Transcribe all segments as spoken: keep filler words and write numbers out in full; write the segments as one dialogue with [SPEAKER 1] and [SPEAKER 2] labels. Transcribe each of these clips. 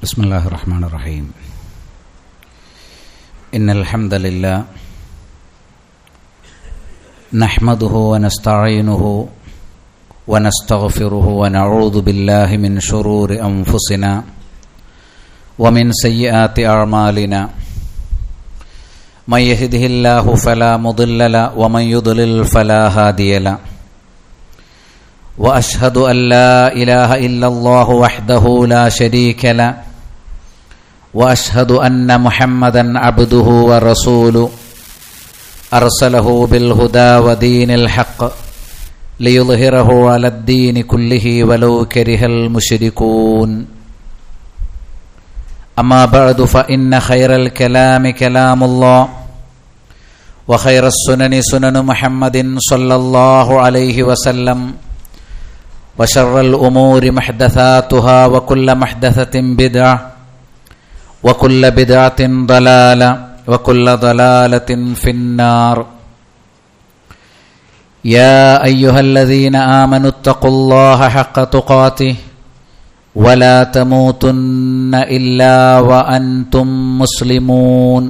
[SPEAKER 1] ബിസ്മില്ലാഹിർ റഹ്മാനിർ റഹീം. ഇന്നൽ ഹംദലില്ലാഹ് നഹ്മദുഹു വനസ്തഈനുഹു വനസ്തഗ്ഫിറുഹു വനഊദു ബില്ലാഹി മിൻ ശുറൂരി അൻഫുസിനാ വമിൻ സയ്യിആതി അഅ്മാലിനാ മൻ യഹ്ദിഹില്ലാഹു ഫലാ മുദില്ല ലഹു വമൻ യുദ്ലിൽ ഫലാ ഹാദിയ ലഹു وأشهد أن لا إله إلا الله وحده لا شريك له وأشهد أن محمدا عبده ورسوله أرسله بالهدى ودين الحق ليظهره على الدين كله ولو كره المشركون أما بعد فإن خير الكلام كلام الله وخير السنن سنن محمد صلى الله عليه وسلم وشر الأمور محدثاتها وكل محدثة بدعة وكل بدعة ضلالة وكل ضلالة في النار. يا أيها الذين آمنوا اتقوا الله حق تقاته ولا تموتن إلا وأنتم مسلمون.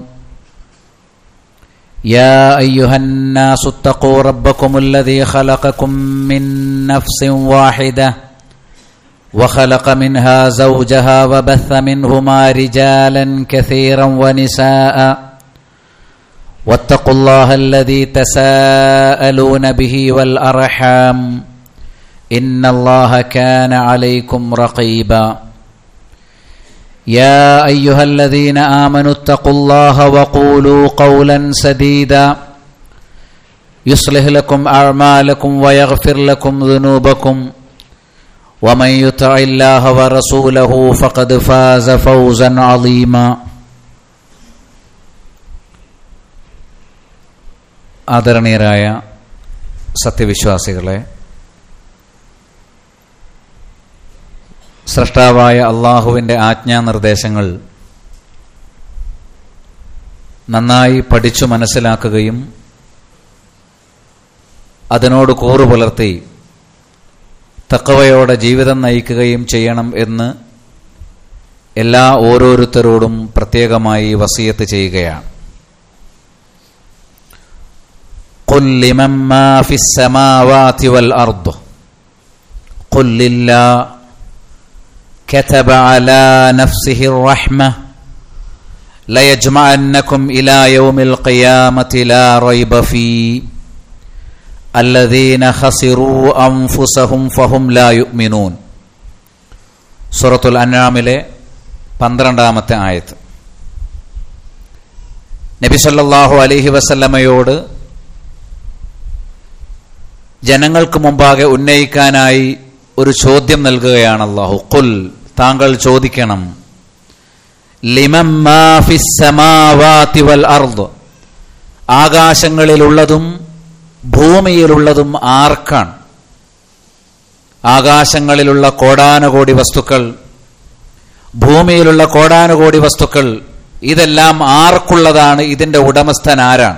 [SPEAKER 1] يا أيها الناس اتقوا ربكم الذي خلقكم من نفس واحدة وخلق منها زوجها وبث منهما رجالا كثيرا ونساء واتقوا الله الذي تساءلون به والأرحام إن الله كان عليكم رقيبا. يا أيها الذين آمنوا اتقوا الله وقولوا قولا سديدا يصلح لكم أعمالكم ويغفر لكم ذنوبكم ومن يطع الله ورسوله فقد فاز فوزا عظيما. ആദരണീയരായ സത്യവിശ്വാസികളെ, സ്രഷ്ടാവായ അള്ളാഹുവിൻ്റെ ആജ്ഞാനിർദ്ദേശങ്ങൾ നന്നായി പഠിച്ചു മനസ്സിലാക്കുകയും അതിനോട് കൂറു പുലർത്തി തഖ്വയോടെ ജീവിതം നയിക്കുകയും ചെയ്യണം എന്ന് എല്ലാ ഓരോരുത്തരോടും പ്രത്യേകമായി വസിയത്ത് ചെയ്യുകയാണ്. ഖുൽ ലിമൻ മാ ഫിസ് സമാവാതി വൽ അർദ് ഖുൽ ലില്ലാഹ് كتب على نفسه الرحمة ليجمعنكم إلى يوم القيامة لا ريب فيه الذين خسروا أنفسهم فهم لا يؤمنون. സൂറത്തുൽ അൻആമിലെ പന്ത്രണ്ടാമത്തെ ആയത്ത്. നബി സല്ലല്ലാഹു അലൈഹി വസല്ലമയോട് ജനങ്ങൾക്ക് മുമ്പാകെ ഉന്നയിക്കാനായി ഒരു ചോദ്യം നൽകുകയാണ് അല്ലാഹു. ഖുൽ, താങ്കൾ ചോദിക്കണം, ലിമൻ മാ ഫിസ് സമാവാതി വൽ അർദ്, ആകാശങ്ങളിലുള്ളതും ഭൂമിയിലുള്ളതും ആർക്കാണ്? ആകാശങ്ങളിലുള്ള കോടാനുകോടി വസ്തുക്കൾ, ഭൂമിയിലുള്ള കോടാനുകോടി വസ്തുക്കൾ, ഇതെല്ലാം ആർക്കുള്ളതാണ്? ഇതിന്റെ ഉടമസ്ഥൻ ആരാണ്?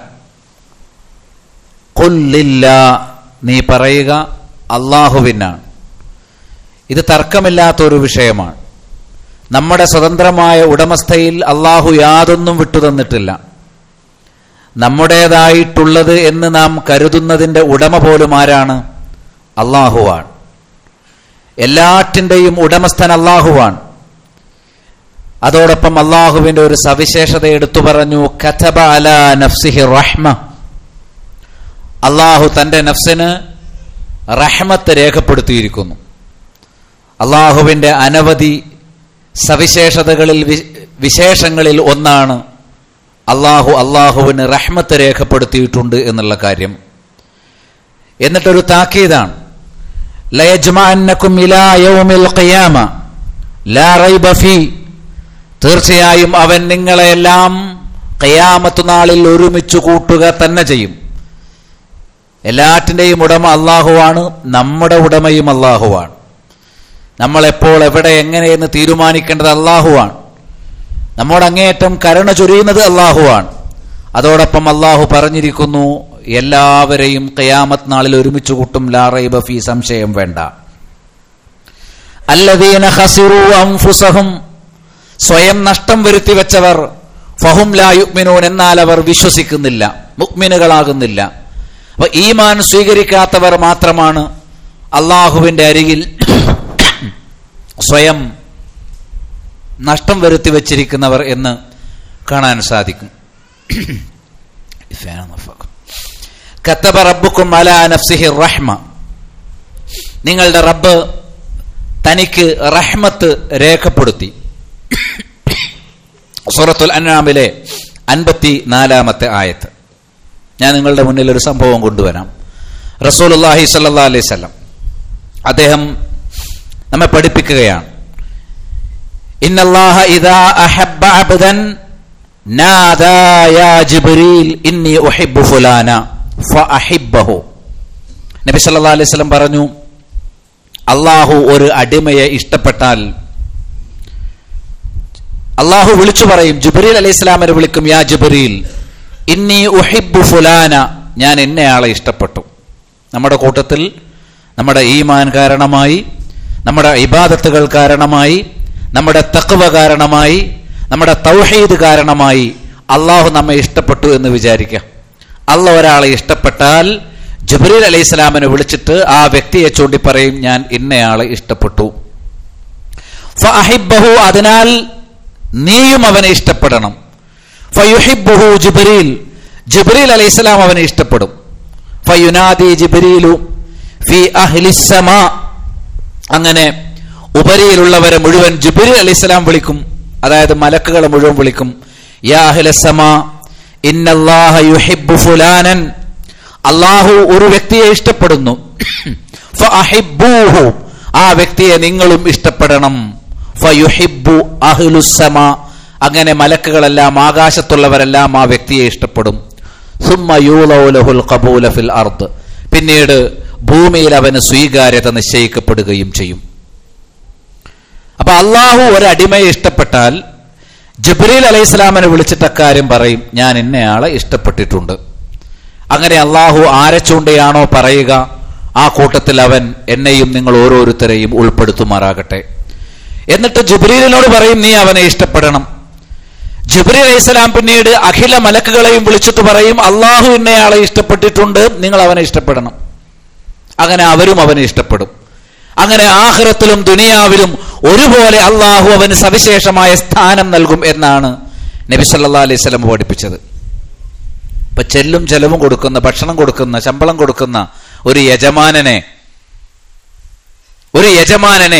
[SPEAKER 1] ഖുൽ ലില്ലാഹ്, നീ പറയുക അല്ലാഹുവിനാണ്. ഇത് തർക്കമില്ലാത്തൊരു വിഷയമാണ്. നമ്മുടെ സ്വതന്ത്രമായ ഉടമസ്ഥയിൽ അള്ളാഹു യാതൊന്നും വിട്ടുതന്നിട്ടില്ല. നമ്മുടേതായിട്ടുള്ളത് എന്ന് നാം കരുതുന്നതിൻ്റെ ഉടമ പോലും ആരാണ്? അള്ളാഹുവാണ്. എല്ലാറ്റിൻ്റെയും ഉടമസ്ഥൻ അള്ളാഹുവാണ്. അതോടൊപ്പം അള്ളാഹുവിൻ്റെ ഒരു സവിശേഷത എടുത്തു പറഞ്ഞു, കതബ അലാ നഫ്സിഹി റഹ്മ, അള്ളാഹു തൻ്റെ നഫ്സിന് റഹ്മത്ത് രേഖപ്പെടുത്തിയിരിക്കുന്നു. അള്ളാഹുവിൻ്റെ അനവധി സവിശേഷതകളിൽ വിശേഷങ്ങളിൽ ഒന്നാണ് അള്ളാഹു അള്ളാഹുവിന് റഹ്മത്ത് രേഖപ്പെടുത്തിയിട്ടുണ്ട് എന്നുള്ള കാര്യം. എന്നിട്ടൊരു താക്കീതാണ്, ലയജ്മഅന്നകും ഇലാ യൗമിൽ ഖിയാമ ലാ റൈബ ഫീ, തീർച്ചയായും അവൻ നിങ്ങളെല്ലാം ഖിയാമത്ത് നാളിൽ ഒരുമിച്ച് കൂട്ടുക തന്നെ ചെയ്യും. എല്ലാറ്റിൻ്റെയും ഉടമ അള്ളാഹുവാണ്. നമ്മുടെ ഉടമയും അള്ളാഹുവാണ്. നമ്മളെപ്പോൾ എവിടെ എങ്ങനെയെന്ന് തീരുമാനിക്കേണ്ടത് അള്ളാഹുവാണ്. നമ്മോട് അങ്ങേയറ്റം കരുണ ചൊരിയുന്നത് അള്ളാഹുവാണ്. അതോടൊപ്പം അള്ളാഹു പറഞ്ഞിരിക്കുന്നു, എല്ലാവരെയും ഖിയാമത്ത് നാളിൽ ഒരുമിച്ച് കൂട്ടും. ലാ റൈബ ഫീ, സംശയം വേണ്ട. അല്ലദീന ഖസിറൂ അൻഫുസഹും, സ്വയം നഷ്ടം വരുത്തി വെച്ചവർ ഫഹും ലാ യുഅ്മിനൂൻ, എന്നാൽ അവർ വിശ്വസിക്കുന്നില്ല, മുഅ്മിനുകളാകുന്നില്ല. അപ്പൊ ഈമാൻ സ്വീകരിക്കാത്തവർ മാത്രമാണ് അള്ളാഹുവിന്റെ അരികിൽ സ്വയം നഷ്ടം വരുത്തി വച്ചിരിക്കുന്നവർ എന്ന് കാണാൻ സാധിക്കും. കതബ റബ്ബുക്കും അലാ നഫ്സിഹി റഹ്മ, നിങ്ങളുടെ റബ്ബ് തനിക്ക് റഹ്മത്ത് രേഖപ്പെടുത്തി. സൂറത്തുൽ അൻആമിലെ അൻപത്തി നാലാമത്തെ ആയത്ത്. ഞാൻ നിങ്ങളുടെ മുന്നിൽ ഒരു സംഭവം കൊണ്ടുവരാം. റസൂലുള്ളാഹി സ്വല്ലല്ലാഹു അലൈഹി വസല്ലം അദ്ദേഹം നമ്മെ പഠിപ്പിക്കുകയാണ്, ഇന്നല്ലാഹ ഇദാ അഹബ്ബ അബ്ദൻ നാദാ യാ ജിബ്രീൽ ഇന്നി ഉഹിബ്ബു ഫുലാന ഫഅഹിബ്ബഹു. നബി സല്ലല്ലാഹു അലൈഹി വസല്ലം പറഞ്ഞു, അല്ലാഹു ഒരു അടിമയെ ഇഷ്ടപ്പെട്ടാൽ അല്ലാഹു വിളിച്ചു പറയും, ജിബ്രീൽ അലൈഹിസ്സലാമിനെ വിളിക്കും, യാ ജിബ്രീൽ ഇന്നി ഉഹിബ്ബു ഫുലാന, ഞാൻ ഇന്നയാളെ ഇഷ്ടപ്പെട്ടു. നമ്മുടെ കൂട്ടത്തിൽ നമ്മുടെ ഈമാൻ കാരണമായി, നമ്മുടെ ഇബാദത്തുകൾ കാരണമായി, നമ്മുടെ തഖ്വ കാരണമായി, നമ്മുടെ തൗഹീദ് കാരണമായി അള്ളാഹു നമ്മെ ഇഷ്ടപ്പെട്ടു എന്ന് വിചാരിക്കുക. അള്ളാഹു ഒരാളെ ഇഷ്ടപ്പെട്ടാൽ ജിബ്രീൽ അലൈഹിസ്സലാമിനെ വിളിച്ചിട്ട് ആ വ്യക്തിയെ ചൂണ്ടി പറയും, ഞാൻ ഇന്നയാളെ ഇഷ്ടപ്പെട്ടു. ഫഅഹിബ്ബഹു, അതിനാൽ നീയും അവനെ ഇഷ്ടപ്പെടണം. ഫയുഹിബ്ബുഹു ജിബ്രീൽ, ജിബ്രീൽ അലൈഹിസ്സലാം അവനെ ഇഷ്ടപ്പെടും. ഫയുനാദി ജിബ്രീലു ഫി അഹ്ലിസ് സമാ, അങ്ങനെ ഉപരിയിലുള്ളവരെ മുഴുവൻ ജിബ്രീൽ അലൈഹിസ്സലാം വിളിക്കും, അതായത് മലക്കുകളെ മുഴുവൻ വിളിക്കും, യാ അഹ്ലസ് സമാ ഇന്നല്ലാഹ യുഹിബ്ബു ഫുലാനൻ, അല്ലാഹു ഒരു വ്യക്തിയെ ഇഷ്ടപ്പെടുന്നു. ഫഅഹിബ്ബൂഹു, ആ വ്യക്തിയെ നിങ്ങളും ഇഷ്ടപ്പെടണം. ഫയുഹിബ്ബു അഹ്ലുസ് സമാ, അങ്ങനെ മലക്കുകളെല്ലാം ആകാശത്തുള്ളവരെല്ലാം ആ വ്യക്തിയെ ഇഷ്ടപ്പെടും. സുമ്മ യൂളഉ ലഹുൽ ഖബൂല ഫിൽ അർദ്, പിന്നീട് ഭൂമിയിൽ അവന് സ്വീകാര്യത നിശ്ചയിക്കപ്പെടുകയും ചെയ്യും. അപ്പൊ അള്ളാഹു ഒരു അടിമയെ ഇഷ്ടപ്പെട്ടാൽ ജിബ്രീൽ അലൈഹിസ്സലാമിനെ വിളിച്ചിട്ട് അക്കാര്യം പറയും, ഞാൻ ഇന്നയാളെ ഇഷ്ടപ്പെട്ടിട്ടുണ്ട്. അങ്ങനെ അള്ളാഹു ആരെ ചൂണ്ടിയാണോ പറയുക, ആ കൂട്ടത്തിൽ അവൻ എന്നെയും നിങ്ങൾ ഓരോരുത്തരെയും ഉൾപ്പെടുത്തുമാറാകട്ടെ. എന്നിട്ട് ജിബ്രീലിനോട് പറയും, നീ അവനെ ഇഷ്ടപ്പെടണം. ജിബ്രീൽ അലൈഹിസ്സലാം പിന്നീട് അഖില മലക്കുകളെയും വിളിച്ചിട്ട് പറയും, അള്ളാഹു ഇന്നയാളെ ഇഷ്ടപ്പെട്ടിട്ടുണ്ട്, നിങ്ങൾ അവനെ ഇഷ്ടപ്പെടണം. അങ്ങനെ അവരും അവനെ ഇഷ്ടപ്പെടും. അങ്ങനെ ആഖിറത്തിലും ദുനിയാവിലും ഒരുപോലെ അള്ളാഹു അവന് സവിശേഷമായ സ്ഥാനം നൽകും എന്നാണ് നബി സല്ലല്ലാഹു അലൈഹി വസല്ലം പഠിപ്പിച്ചത്. ഇപ്പൊ ചെല്ലും ചെലവും കൊടുക്കുന്ന, ഭക്ഷണം കൊടുക്കുന്ന, ശമ്പളം കൊടുക്കുന്ന ഒരു യജമാനനെ ഒരു യജമാനനെ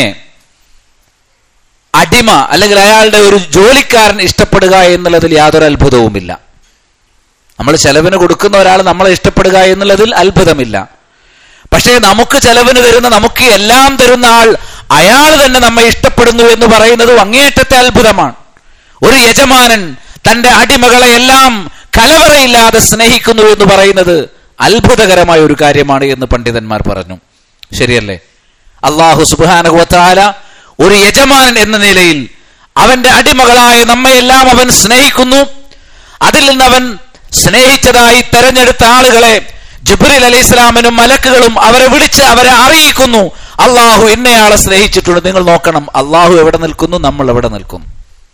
[SPEAKER 1] അടിമ അല്ലെങ്കിൽ അയാളുടെ ഒരു ജോലിക്കാരൻ ഇഷ്ടപ്പെടുക എന്നുള്ളതിൽ യാതൊരു അത്ഭുതവുമില്ല. നമ്മൾ ചെലവിന് കൊടുക്കുന്ന ഒരാൾ നമ്മളെ ഇഷ്ടപ്പെടുക എന്നുള്ളതിൽ അത്ഭുതമില്ല. പക്ഷേ നമുക്ക് ചെലവിന് തരുന്ന, നമുക്ക് എല്ലാം തരുന്ന ആൾ, അയാൾ തന്നെ നമ്മെ ഇഷ്ടപ്പെടുന്നു എന്ന് പറയുന്നത് അങ്ങേയറ്റത്തെ അത്ഭുതമാണ്. ഒരു യജമാനൻ തന്റെ അടിമകളെ എല്ലാം കലവറയില്ലാതെ സ്നേഹിക്കുന്നു എന്ന് പറയുന്നത് അത്ഭുതകരമായ ഒരു കാര്യമാണ് എന്ന് പണ്ഡിതന്മാർ പറഞ്ഞു. ശരിയല്ലേ? അല്ലാഹു സുബ്ഹാനഹു വ തആല ഒരു യജമാനൻ എന്ന നിലയിൽ അവന്റെ അടിമകളായ നമ്മയെല്ലാം അവൻ സ്നേഹിക്കുന്നു. അതിൽ നിന്ന് അവൻ സ്നേഹിച്ചതായി തെരഞ്ഞെടുത്ത ആളുകളെ ജിബ്രീൽ അലൈഹിസ്സലാമിനും മലക്കുകളും അവരെ വിളിച്ച് അവരെ അറിയിക്കുന്നു, അള്ളാഹു ഇന്നയാളെ സ്നേഹിച്ചിട്ടുണ്ട്. നിങ്ങൾ നോക്കണം, അള്ളാഹു എവിടെ നിൽക്കുന്നു, നമ്മൾ എവിടെ നിൽക്കുന്നു.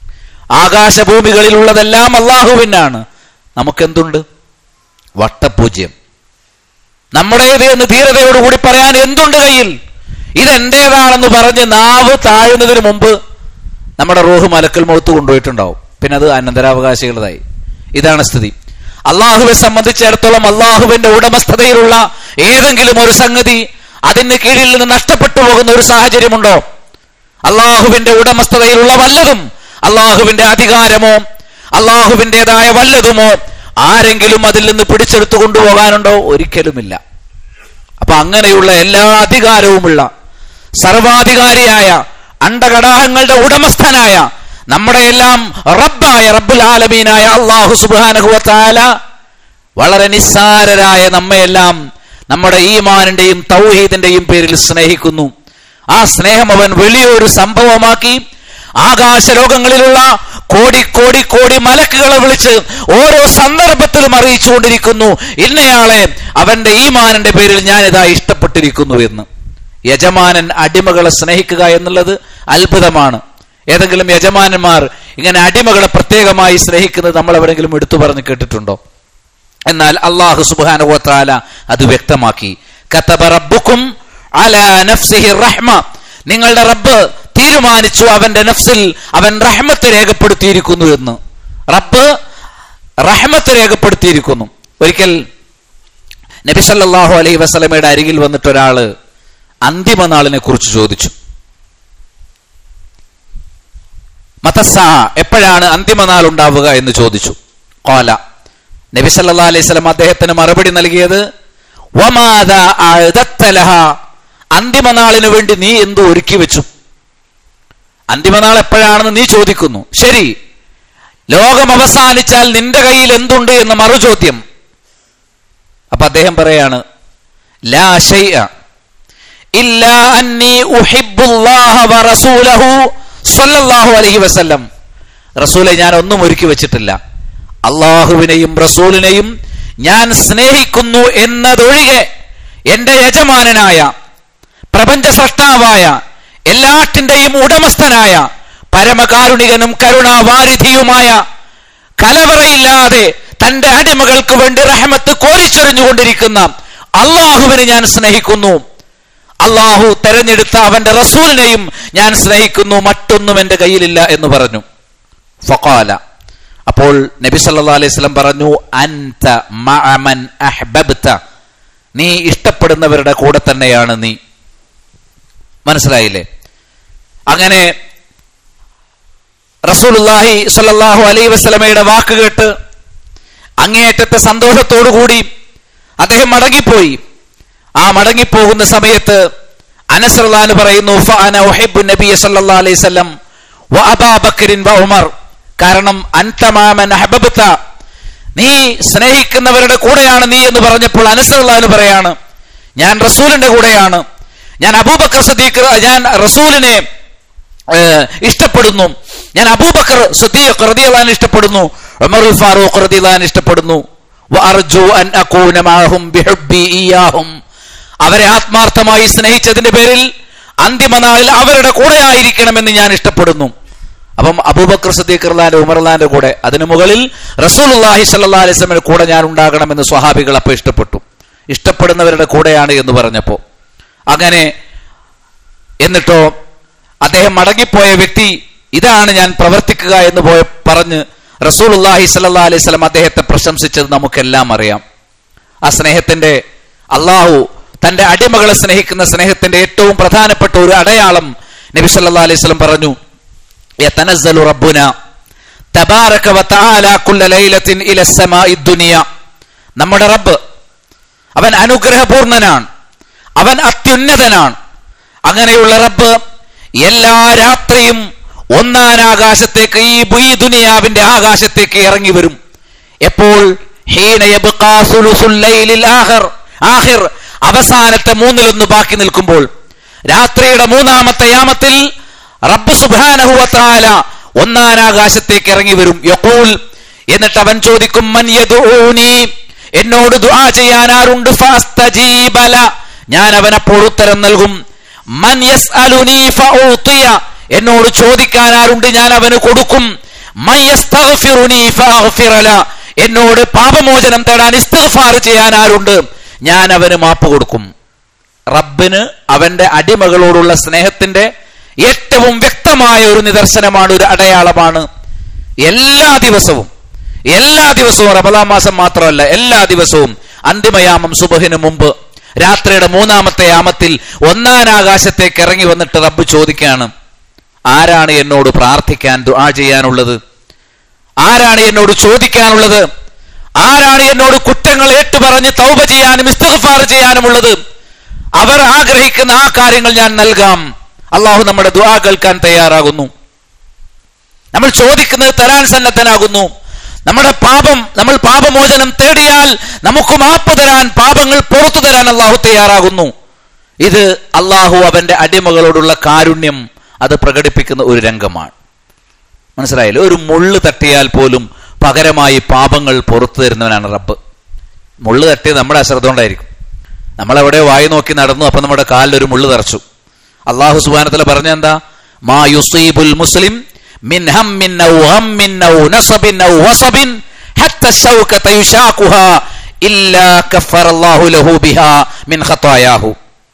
[SPEAKER 1] ആകാശഭൂമികളിലുള്ളതെല്ലാം അള്ളാഹുവിനാണ്. നമുക്കെന്തുണ്ട്? വട്ടപൂജ്യം. നമ്മുടേത് എന്ന് ധീരതയോടുകൂടി പറയാൻ എന്തുണ്ട് കയ്യിൽ? ഇതെന്റേതാണെന്ന് പറഞ്ഞ് നാവ് താഴുന്നതിന് മുമ്പ് നമ്മുടെ റൂഹ് മലക്കൽ മൗത്ത് കൊണ്ടുപോയിട്ടുണ്ടാവും. പിന്നെ അത് അനന്തരാവകാശികളതായി. ഇതാണ് സ്ഥിതി. അള്ളാഹുവെ സംബന്ധിച്ചിടത്തോളം അള്ളാഹുവിന്റെ ഉടമസ്ഥതയിലുള്ള ഏതെങ്കിലും ഒരു സംഗതി അതിന് കീഴിൽ നിന്ന് നഷ്ടപ്പെട്ടു പോകുന്ന ഒരു സാഹചര്യമുണ്ടോ? അള്ളാഹുവിന്റെ ഉടമസ്ഥതയിലുള്ള വല്ലതും, അള്ളാഹുവിന്റെ അധികാരമോ അള്ളാഹുവിൻ്റെതായ വല്ലതുമോ ആരെങ്കിലും അതിൽ നിന്ന് പിടിച്ചെടുത്തു കൊണ്ടുപോകാനുണ്ടോ? ഒരിക്കലുമില്ല. അപ്പൊ അങ്ങനെയുള്ള എല്ലാ അധികാരവുമുള്ള സർവാധികാരിയായ അണ്ടകടാഹങ്ങളുടെ ഉടമസ്ഥനായ നമ്മുടെ എല്ലാം റബ്ബായ റബ്ബുൽ ആലമീനായ അല്ലാഹു സുബ്ഹാനഹു വ തആല വളരെ നിസ്സാരരായ നമ്മയെല്ലാം നമ്മുടെ ഈമാനിന്റെയും തൗഹീദിന്റെയും പേരിൽ സ്നേഹിക്കുന്നു. ആ സ്നേഹം അവൻ വലിയൊരു സംഭവമാക്കി ആകാശ ലോകങ്ങളിലുള്ള കോടി കോടി കോടി മലക്കുകളെ വിളിച്ച് ഓരോ സന്ദർഭത്തിലും അറിയിച്ചുകൊണ്ടിരിക്കുന്നു, ഇന്നയാളെ അവന്റെ ഈമാനിന്റെ പേരിൽ ഞാനിതാ ഇഷ്ടപ്പെട്ടിരിക്കുന്നു എന്ന്. യജമാനൻ അടിമകളെ സ്നേഹിക്കുക എന്നുള്ളത് അത്ഭുതമാണ്. ഏതെങ്കിലും യജമാനന്മാർ ഇങ്ങനെ അടിമകളെ പ്രത്യേകമായി സ്നേഹിക്കുന്നത് നമ്മൾ എവിടെയെങ്കിലും എടുത്തു പറഞ്ഞ് കേട്ടിട്ടുണ്ടോ? എന്നാൽ അല്ലാഹു സുബ്ഹാനഹു വ തആല അത് വ്യക്തമാക്കി. കതബ റബ്ബുക്കും അലാ നഫ്സിഹി റഹ്മ, നിങ്ങളുടെ റബ്ബ് തീരുമാനിച്ചു, അവന്റെ നഫ്സിൽ അവൻ റഹ്മത്ത് രേഖപ്പെടുത്തിയിരിക്കുന്നു എന്ന്. റബ്ബ് റഹ്മത്ത് രേഖപ്പെടുത്തിയിരിക്കുന്നു. ഒരിക്കൽ നബി സല്ലല്ലാഹു അലൈഹി വസല്ലമയുടെ അരികിൽ വന്നിട്ട് ഒരാള് അന്തിമ നാളിനെ കുറിച്ച് ചോദിച്ചു. മതസ്സാ, എപ്പോഴാണ് അന്തിമ നാൾ ഉണ്ടാവുക എന്ന് ചോദിച്ചു. ഖാല, നബി സല്ലല്ലാഹു അലൈഹി വസല്ലം അദ്ദേഹത്തിന് മറുപടി നൽകിയത് വമാദാ അഅദത്ത ലഹാ, അന്തിമ നാളിന് വേണ്ടി നീ എന്ത് ഒരുക്കി വെച്ചു? അന്തിമ നാൾ എപ്പോഴാണെന്ന് നീ ചോദിക്കുന്നു. ശരി, ലോകം അവസാനിച്ചാൽ നിന്റെ കയ്യിൽ എന്തുണ്ട് എന്ന മറു ചോദ്യം. അപ്പൊ അദ്ദേഹം പറയാണ്, ലാ ശൈഅ ഇല്ലാ അന്നി ഉഹിബ്ബുല്ലാഹ വ റസൂലഹു സ്വല്ലല്ലാഹു അലൈഹി വസല്ലം. റസൂലെ, ഞാൻ ഒന്നും ഒരുക്കി വെച്ചിട്ടില്ല. അള്ളാഹുവിനെയും റസൂലിനെയും ഞാൻ സ്നേഹിക്കുന്നു എന്നതൊഴികെ എന്റെ യജമാനനായ പ്രപഞ്ച സൃഷ്ടാവായ എല്ലാറ്റിന്റെയും ഉടമസ്ഥനായ പരമകാരുണികനും കരുണാവാരിധിയുമായ കലവറയില്ലാതെ തന്റെ അടിമകൾക്ക് വേണ്ടി റഹ്മത്ത് കോരിച്ചൊരിഞ്ഞുകൊണ്ടിരിക്കുന്ന അള്ളാഹുവിനെ ഞാൻ സ്നേഹിക്കുന്നു. അള്ളാഹു തെരഞ്ഞെടുത്ത അവന്റെ റസൂലിനെയും ഞാൻ സ്നേഹിക്കുന്നു. മറ്റൊന്നും എന്റെ കയ്യിലില്ല എന്ന് പറഞ്ഞു. ഫഖാല, അപ്പോൾ നബി സല്ലല്ലാഹു അലൈഹി വസല്ലം പറഞ്ഞു, അൻത മഅ മൻ അഹ്ബബ്ത, നീ ഇഷ്ടപ്പെടുന്നവരുടെ കൂടെ തന്നെയാണ് നീ. മനസ്സിലായില്ലേ? അങ്ങനെ റസൂലുള്ളാഹി സ്വല്ലല്ലാഹു അലൈഹി വസല്ലമയുടെ വാക്ക് കേട്ട് അങ്ങേയറ്റത്തെ സന്തോഷത്തോടുകൂടി അദ്ദേഹം മടങ്ങിപ്പോയി. ആ മടങ്ങിപ്പോകുന്ന സമയത്ത് അനസ് റളിയല്ലാഹു അൻഹു പറയുന്നു, ഫഅന ഉഹിബ്ബു നബിയ സല്ലല്ലാഹു അലൈഹി വസല്ലം വ അബൂബക്കറിൻ വ ഉമർ, കാരണം അൻത മാ മൻ അഹ്ബബ്ത, നീ സ്നേഹിക്കുന്നവരുടെ കൂടെയാണ് നീ എന്ന് പറഞ്ഞപ്പോൾ അനസ് റളിയല്ലാഹു അൻഹു പറയാണ്, ഞാൻ റസൂലിന്റെ കൂടെയാണ്, ഞാൻ അബൂബക്കർ സിദ്ദീഖ്, ഞാൻ റസൂലിനെ ഇഷ്ടപ്പെടുന്നു, ഞാൻ അബൂബക്കർ സിദ്ദീഖ് റളിയല്ലാഹു അൻഹു ഇഷ്ടപ്പെടുന്നു, ഉമർ ഫാറൂഖ് റളിയല്ലാഹു അൻഹു ഇഷ്ടപ്പെടുന്നു. വഅർജു അൻ അകൂന മഅഹും ബിഹുബ്ബി ഇയ്യാഹും, അവരെ ആത്മാർത്ഥമായി സ്നേഹിച്ചതിന്റെ പേരിൽ അന്തിമ നാളിൽ അവരുടെ കൂടെ ആയിരിക്കണമെന്ന് ഞാൻ ഇഷ്ടപ്പെടുന്നു. അപ്പം അബൂബക്കർ സിദ്ദീഖ് റളിയല്ലാഹു അൻഹു ഉമർ റളിയല്ലാഹു അൻഹു കൂടെ, അതിനു മുകളിൽ റസൂലുള്ളാഹി സ്വല്ലല്ലാഹു അലൈഹി വസല്ലമയുടെ കൂടെ ഞാൻ ഉണ്ടാകണമെന്ന് സ്വഹാബികൾ അപ്പോൾ ഇഷ്ടപ്പെട്ടു. ഇഷ്ടപ്പെടുന്നവരുടെ കൂടെയാണ് എന്ന് പറഞ്ഞപ്പോ അങ്ങനെ. എന്നിട്ടോ അദ്ദേഹം മടങ്ങിപ്പോയ വ്യക്തി ഇതാണ് ഞാൻ പ്രവർത്തിക്കുക എന്ന് പോയ പറഞ്ഞ് റസൂലുള്ളാഹി സ്വല്ലല്ലാഹു അലൈഹി വസല്ലം അദ്ദേഹത്തെ പ്രശംസിച്ചത് നമുക്കെല്ലാം അറിയാം. ആ സ്നേഹത്തിന്റെ, അള്ളാഹു തന്റെ അടിമകളെ സ്നേഹിക്കുന്ന സ്നേഹത്തിന്റെ ഏറ്റവും പ്രധാനപ്പെട്ട ഒരു അടയാളം നബി സല്ലല്ലാഹു അലൈഹി വസല്ലം പറഞ്ഞു, യതനസ്സലു റബ്ബുന തബാറക വതആല കുല്ല ലൈലത്തിൻ ഇല സമാഇ ദുനിയ, നമ്മുടെ റബ്ബ് അവൻ അനുഗ്രഹപൂർണനാണ്, അവൻ അത്യുന്നതനാണ്. അങ്ങനെയുള്ള റബ്ബ് എല്ലാ രാത്രിയും ഒന്നാനാകാശത്തേക്ക്, ഈ ഈ ദുനിയാവിന്റെ ആകാശത്തേക്ക് ഇറങ്ങി വരും. എപ്പോൾ? ഹീന യബ്ഖാ സുലുസുൽ ലൈലിൽ ആഖിർ, ആഖിർ അവസാനത്തെ മൂന്നിലൊന്ന് ബാക്കി നിൽക്കുമ്പോൾ, രാത്രിയുടെ മൂന്നാമത്തെ യാമത്തിൽ റബ്ബ് സുബ്ഹാനഹു വ തആല ഒന്നാനാകാശത്തേക്ക് ഇറങ്ങി വരും. യഖൂൽ, എന്നിട്ട് അവൻ ചോദിക്കും, മൻ യദഊനി, എന്നോട് ദുആ ചെയ്യാൻ ആരുണ്ട്? ഫഅസ്തജീബ ല, ഞാൻ അവനപ്പോൾ ഉത്തരം നൽകും. മൻ യസ്അലുനി ഫഉതിയ, എന്നോട് ചോദിക്കാൻ ആരുണ്ട്? ഞാൻ അവന് കൊടുക്കും. മൻ യസ്തഗ്ഫിറുനി ഫഅഗ്ഫിറ ല, എന്നോട് പാപമോചനം തേടാൻ ഇസ്തിഗ്ഫാർ ചെയ്യാൻ ആരുണ്ട്? ഞാൻ അവന് മാപ്പ് കൊടുക്കും. റബ്ബിന് അവന്റെ അടിമകളോടുള്ള സ്നേഹത്തിന്റെ ഏറ്റവും വ്യക്തമായ ഒരു നിദർശനമാണ്, ഒരു അടയാളമാണ്. എല്ലാ ദിവസവും എല്ലാ ദിവസവും റമദാൻ മാസം മാത്രമല്ല, എല്ലാ ദിവസവും അന്തിമയാമം സുബഹിന് മുമ്പ് രാത്രിയുടെ മൂന്നാമത്തെ യാമത്തിൽ ഒന്നാനാകാശത്തേക്ക് ഇറങ്ങി വന്നിട്ട് റബ്ബ് ചോദിക്കുകയാണ്, ആരാണ് എന്നോട് പ്രാർത്ഥിക്കാൻ ദുആ ചെയ്യാനുള്ളത്? ആരാണ് എന്നോട് ചോദിക്കാനുള്ളത്? ആരാണ് എന്നോട് കുറ്റങ്ങൾ ഏറ്റുപറഞ്ഞ് തൗബ ചെയ്യാനും ഇസ്തിഗ്ഫാർ ചെയ്യാനുമുള്ളത്? അവർ ആഗ്രഹിക്കുന്ന ആ കാര്യങ്ങൾ ഞാൻ നൽകാം. അള്ളാഹു നമ്മുടെ ദുആ കേൾക്കാൻ തയ്യാറാകുന്നു. നമ്മൾ ചോദിക്കുന്നത് തരാൻ സന്നദ്ധനാകുന്നു. നമ്മുടെ പാപം, നമ്മൾ പാപമോചനം തേടിയാൽ നമുക്ക് മാപ്പ് തരാൻ, പാപങ്ങൾ പുറത്തു തരാൻ അള്ളാഹു തയ്യാറാകുന്നു. ഇത് അള്ളാഹു അവന്റെ അടിമകളോടുള്ള കാരുണ്യം അത് പ്രകടിപ്പിക്കുന്ന ഒരു രംഗമാണ്. മനസ്സിലായില്ലേ? ഒരു മുള്ളു തട്ടിയാൽ പോലും പകരമായി പാപങ്ങൾ പുറത്തു തരുന്നവനാണ് റബ്ബ്. മുള്ളു തട്ടിയത് നമ്മുടെ അശ്രദ്ധ കൊണ്ടായിരിക്കും. നമ്മളെവിടെ വായി നോക്കി നടന്നു, അപ്പൊ നമ്മുടെ കാലിലൊരു മുള്ളു തറച്ചു. അള്ളാഹു സുബ്ഹാനഹു വ തആല പറഞ്ഞ എന്താ? മാ യുസീബുൽ മുസ്ലിം മിൻ ഹമ്മിൻ ഔ ഗമ്മിൻ ഔ നസബിൻ ഔ വസബിൻ ഹത്ത ശൗകത യുശാഖുഹാ ഇല്ലാ കഫറല്ലാഹു ലഹു ബിഹാ മിൻ ഖതായാഹു.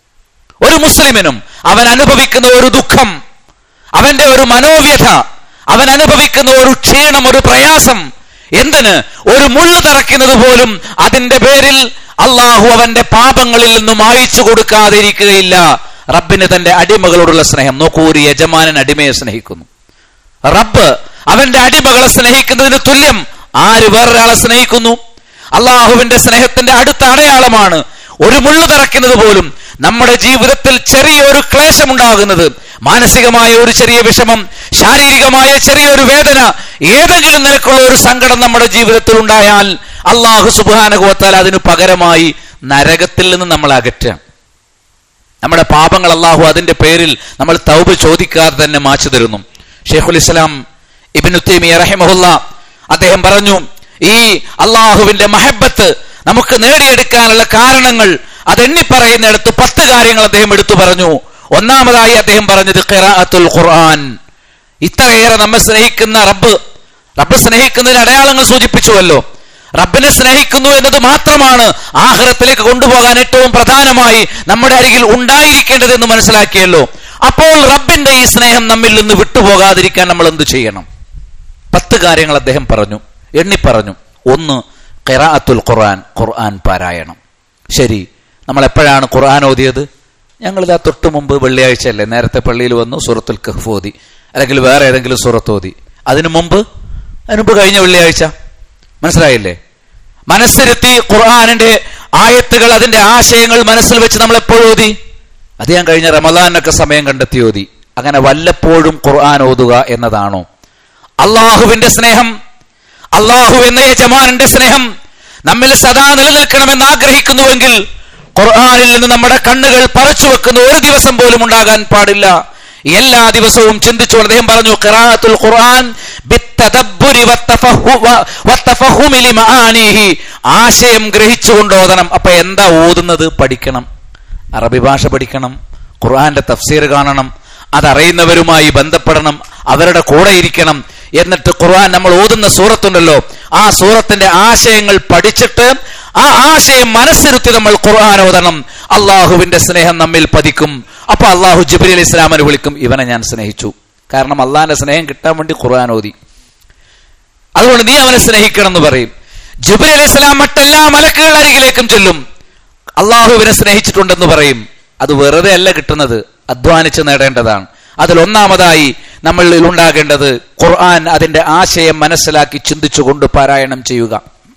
[SPEAKER 1] ഒരു മുസ്ലിമിനും അവൻ അനുഭവിക്കുന്ന ഒരു ദുഃഖം, അവന്റെ ഒരു മനോവ്യഥ, അവൻ അനുഭവിക്കുന്ന ഒരു ക്ഷീണം, ഒരു പ്രയാസം, എന്തിന് ഒരു മുള്ളു തറയ്ക്കുന്നത് പോലും അതിന്റെ പേരിൽ അള്ളാഹു അവന്റെ പാപങ്ങളിൽ നിന്നും മായിച്ചു കൊടുക്കാതിരിക്കുകയില്ല. റബ്ബിന് തന്റെ അടിമകളോടുള്ള സ്നേഹം നോക്കൂ. ഒരു യജമാനൻ അടിമയെ സ്നേഹിക്കുന്നു. റബ്ബ് അവന്റെ അടിമകളെ സ്നേഹിക്കുന്നതിന് തുല്യം ആര് വേറൊരാളെ സ്നേഹിക്കുന്നു? അള്ളാഹുവിന്റെ സ്നേഹത്തിന്റെ അടുത്ത അടയാളമാണ് ഒരു മുള്ളു തറയ്ക്കുന്നത് പോലും നമ്മുടെ ജീവിതത്തിൽ ചെറിയൊരു ക്ലേശമുണ്ടാകുന്നത്, മാനസികമായ ഒരു ചെറിയ വിഷമം, ശാരീരികമായ ചെറിയൊരു വേദന, ഏതെങ്കിലും നിലക്കുള്ള ഒരു സങ്കടം നമ്മുടെ ജീവിതത്തിൽ ഉണ്ടായാൽ അള്ളാഹു സുബ്ഹാനഹു വ തആല അതിനു പകരമായി നരകത്തിൽ നിന്ന് നമ്മൾ അകറ്റുക. നമ്മുടെ പാപങ്ങൾ അള്ളാഹു അതിന്റെ പേരിൽ നമ്മൾ തൗബ ചോദിക്കാതെ തന്നെ മാച്ചു തരുന്നു. ഷെയ്ഖുൽ ഇസ്ലാം ഇബ്നു തൈമിയ്യ റഹിമഹുല്ലാ അദ്ദേഹം പറഞ്ഞു, ഈ അള്ളാഹുവിന്റെ മഹബത്ത് നമുക്ക് നേടിയെടുക്കാനുള്ള കാരണങ്ങൾ അതെണ്ണി പറയുന്നിടത്ത് പത്ത് കാര്യങ്ങൾ അദ്ദേഹം എടുത്തു പറഞ്ഞു. ഒന്നാമതായി അദ്ദേഹം പറഞ്ഞത് ഖിറാഅത്തുൽ ഖുർആൻ. ഇത്രയേറെ നമ്മെ സ്നേഹിക്കുന്ന റബ്ബ് റബ്ബ് സ്നേഹിക്കുന്നതിന് അടയാളങ്ങൾ സൂചിപ്പിച്ചുവല്ലോ. റബ്ബിനെ സ്നേഹിക്കുന്നു എന്നത് മാത്രമാണ് ആഖിറത്തിലേക്ക് കൊണ്ടുപോകാൻ ഏറ്റവും പ്രധാനമായി നമ്മുടെ അരികിൽ ഉണ്ടായിരിക്കേണ്ടതെന്ന് മനസ്സിലാക്കിയല്ലോ. അപ്പോൾ റബ്ബിന്റെ ഈ സ്നേഹം നമ്മിൽ നിന്ന് വിട്ടുപോകാതിരിക്കാൻ നമ്മൾ എന്ത് ചെയ്യണം? പത്ത് കാര്യങ്ങൾ അദ്ദേഹം പറഞ്ഞു, എണ്ണി പറഞ്ഞു. ഒന്ന്, ഖിറാഅത്തുൽ ഖുർആൻ, ഖുർആൻ പാരായണം. ശരി, നമ്മൾ എപ്പോഴാണ് ഖുർആൻ ഓതിയത്? ഞങ്ങളിതാ തൊട്ടു മുമ്പ് വെള്ളിയാഴ്ച അല്ലേ നേരത്തെ പള്ളിയിൽ വന്നു സൂറത്തുൽ കഹ്ഫ് ഓതി, അല്ലെങ്കിൽ വേറെ ഏതെങ്കിലും സൂറത്ത് ഓതി. അതിനു മുമ്പ് അതിനു മുമ്പ് കഴിഞ്ഞ വെള്ളിയാഴ്ച, മനസ്സിലായില്ലേ? മനസ്സിരുത്തി ഖുർആനിന്റെ ആയത്തുകൾ, അതിന്റെ ആശയങ്ങൾ മനസ്സിൽ വെച്ച് നമ്മൾ എപ്പോഴും ഓതി? അത് ഞാൻ കഴിഞ്ഞ റമദാനൊക്കെ സമയം കണ്ടെത്തി ഓതി. അങ്ങനെ വല്ലപ്പോഴും ഖുർആൻ ഓതുക എന്നതാണോ? അള്ളാഹുവിന്റെ സ്നേഹം, അള്ളാഹു എന്ന യജമാനന്റെ സ്നേഹം നമ്മിൽ സദാ നിലനിൽക്കണമെന്ന് ആഗ്രഹിക്കുന്നുവെങ്കിൽ ഖുർആനിൽ നിന്ന് നമ്മുടെ കണ്ണുകൾ പറിച്ചു വെക്കുന്ന ഒരു ദിവസം പോലും ഉണ്ടാകാൻ പാടില്ല. എല്ലാ ദിവസവും ചിന്തിച്ചുകൊണ്ട് അദ്ദേഹം പറഞ്ഞു, ഖിറാഅത്തുൽ ഖുർആൻ ബിത്തദബ്ബുരി വത്തഫഹുമി ലിമആനിഹി, ആശയം ഗ്രഹിച്ചുകൊണ്ട് ഓതണം. അപ്പൊ എന്താ ഓതുന്നത്? പഠിക്കണം, അറബി ഭാഷ പഠിക്കണം, ഖുർആന്റെ തഫ്സീർ കാണണം, അതറിയുന്നവരുമായി ബന്ധപ്പെടണം, അവരുടെ കൂടെ ഇരിക്കണം. എന്നിട്ട് ഖുർആൻ നമ്മൾ ഓതുന്ന സൂറത്തുണ്ടല്ലോ, ആ സൂറത്തിന്റെ ആശയങ്ങൾ പഠിച്ചിട്ട് ആ ആശയം മനസ്സിരുത്തി നമ്മൾ ഖുർആൻ ഓതണം. അള്ളാഹുവിന്റെ സ്നേഹം നമ്മിൽ പതിക്കും. അപ്പൊ അള്ളാഹു ജിബ്രീൽ അലൈഹി ഇസ്ലാമിനെ വിളിക്കും, ഇവനെ ഞാൻ സ്നേഹിച്ചു, കാരണം അള്ളാഹിന്റെ സ്നേഹം കിട്ടാൻ വേണ്ടി ഖുർആൻ ഓതി, അതുകൊണ്ട് നീ അവനെ സ്നേഹിക്കണം എന്ന് പറയും. ജിബ്രീൽ അലൈഹി ഇസ്ലാം മറ്റെല്ലാ മലക്കുകളുടെ അരികിലേക്കും ചെല്ലും, അള്ളാഹുവിനെ സ്നേഹിച്ചിട്ടുണ്ടെന്ന് പറയും. അത് വെറുതെ അല്ല കിട്ടുന്നത്, അധ്വാനിച്ച് നേടേണ്ടതാണ്. അതിൽ ഒന്നാമതായി നമ്മളിൽ ഉണ്ടാകേണ്ടത് ഖുർആൻ അതിന്റെ ആശയം മനസ്സിലാക്കി ചിന്തിച്ചുകൊണ്ട് പാരായണം ചെയ്യുക.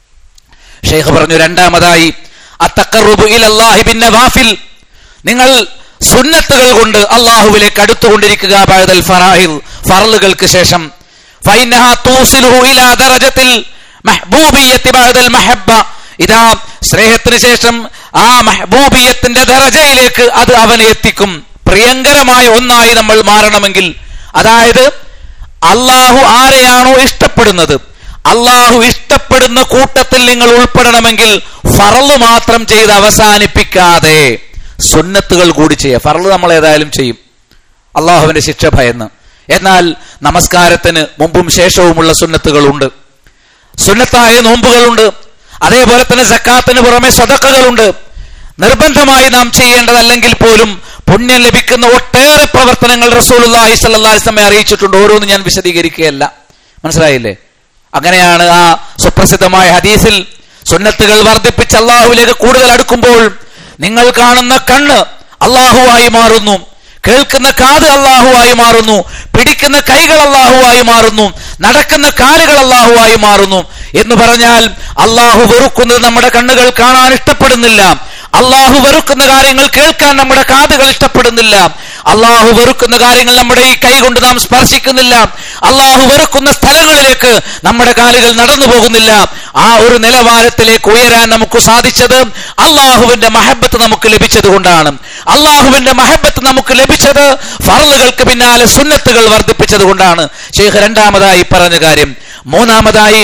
[SPEAKER 1] ഷെയ്ഖ് പറഞ്ഞു, രണ്ടാമതായി അത്തഖറുബു ഇലല്ലാഹി ബിന്നവാഫിൽ, നിങ്ങൾ സുന്നത്തുകൾ കൊണ്ട് അള്ളാഹുവിലേക്ക് അടുത്തുകൊണ്ടിരിക്കുക. ബഅദൽ ഫറാഇൽ, ഫർളുകൾക്ക് ശേഷം. ഫഇന്നഹാ തൂസിലുഹു ഇലാ ദറജത്തിൽ മഹ്ബൂബിയ്യത്തി ബഅദൽ മഹബ്ബ, ഇതാ സ്നേഹത്തിന് ശേഷം ആ മഹ്ബൂബിയത്തിന്റെ ദറജയിലേക്ക് അത് അവനെ എത്തിക്കും. പ്രിയങ്കരമായ ഒന്നായി നമ്മൾ മാറണമെങ്കിൽ, അതായത് അള്ളാഹു ആരെയാണോ ഇഷ്ടപ്പെടുന്നത്, അള്ളാഹു ഇഷ്ടപ്പെടുന്ന കൂട്ടത്തിൽ നിങ്ങൾ ഉൾപ്പെടണമെങ്കിൽ ഫർള് മാത്രം ചെയ്ത് അവസാനിപ്പിക്കാതെ സുന്നത്തുകൾ കൂടി ചെയ്യുക. ഫർള് നമ്മൾ ഏതായാലും ചെയ്യും അള്ളാഹുവിന്റെ ശിക്ഷ ഭയന്ന്. എന്നാൽ നമസ്കാരത്തിന് മുമ്പും ശേഷവുമുള്ള സുന്നത്തുകളുണ്ട്, സുന്നത്തായ നോമ്പുകളുണ്ട്, അതേപോലെ തന്നെ സക്കാത്തിന് പുറമെ സദഖകളുണ്ട്. നിർബന്ധമായി നാം ചെയ്യേണ്ടതല്ലെങ്കിൽ പോലും പുണ്യം ലഭിക്കുന്ന ഒട്ടേറെ പ്രവർത്തനങ്ങൾ റസൂലുള്ളാഹി സ്വല്ലല്ലാഹി അലൈഹി വസല്ലം അറിയിച്ചിട്ടുണ്ട്. ഓരോന്നും ഞാൻ വിശദീകരിക്കുകയല്ല, മനസ്സിലായില്ലേ? അങ്ങനെയാണ് ആ സുപ്രസിദ്ധമായ ഹദീസിൽ സുന്നത്തുകൾ വർദ്ധിപ്പിച്ച് അള്ളാഹുവിലേക്ക് കൂടുതൽ അടുക്കുമ്പോൾ നിങ്ങൾ കാണുന്ന കണ്ണ് അള്ളാഹുവായി മാറുന്നു, കേൾക്കുന്ന കാത് അള്ളാഹുവായി മാറുന്നു, പിടിക്കുന്ന കൈകൾ അള്ളാഹുവായി മാറുന്നു, നടക്കുന്ന കാലുകൾ അള്ളാഹുവായി മാറുന്നു. എന്ന് പറഞ്ഞാൽ അള്ളാഹു വെറുക്കുന്നത് നമ്മുടെ കണ്ണുകൾ കാണാൻ ഇഷ്ടപ്പെടുന്നില്ല, അള്ളാഹു വെറുക്കുന്ന കാര്യങ്ങൾ കേൾക്കാൻ നമ്മുടെ കാതുകൾ ഇഷ്ടപ്പെടുന്നില്ല, അള്ളാഹു വെറുക്കുന്ന കാര്യങ്ങൾ നമ്മുടെ ഈ കൈ കൊണ്ട് നാം സ്പർശിക്കുന്നില്ല, അള്ളാഹു വെറുക്കുന്ന സ്ഥലങ്ങളിലേക്ക് നമ്മുടെ കാലുകൾ നടന്നു പോകുന്നില്ല. ആ ഒരു നിലവാരത്തിലേക്ക് ഉയരാൻ നമുക്ക് സാധിച്ചത് അള്ളാഹുവിന്റെ മഹബത്ത് നമുക്ക് ലഭിച്ചത് കൊണ്ടാണ്. അള്ളാഹുവിന്റെ മഹബത്ത് നമുക്ക് ലഭിച്ചത് ഫർളുകൾക്ക് പിന്നാലെ സുന്നത്തുകൾ വർദ്ധിപ്പിച്ചത് കൊണ്ടാണ്. ശൈഖ് രണ്ടാമതായി പറഞ്ഞ കാര്യം. മൂന്നാമതായി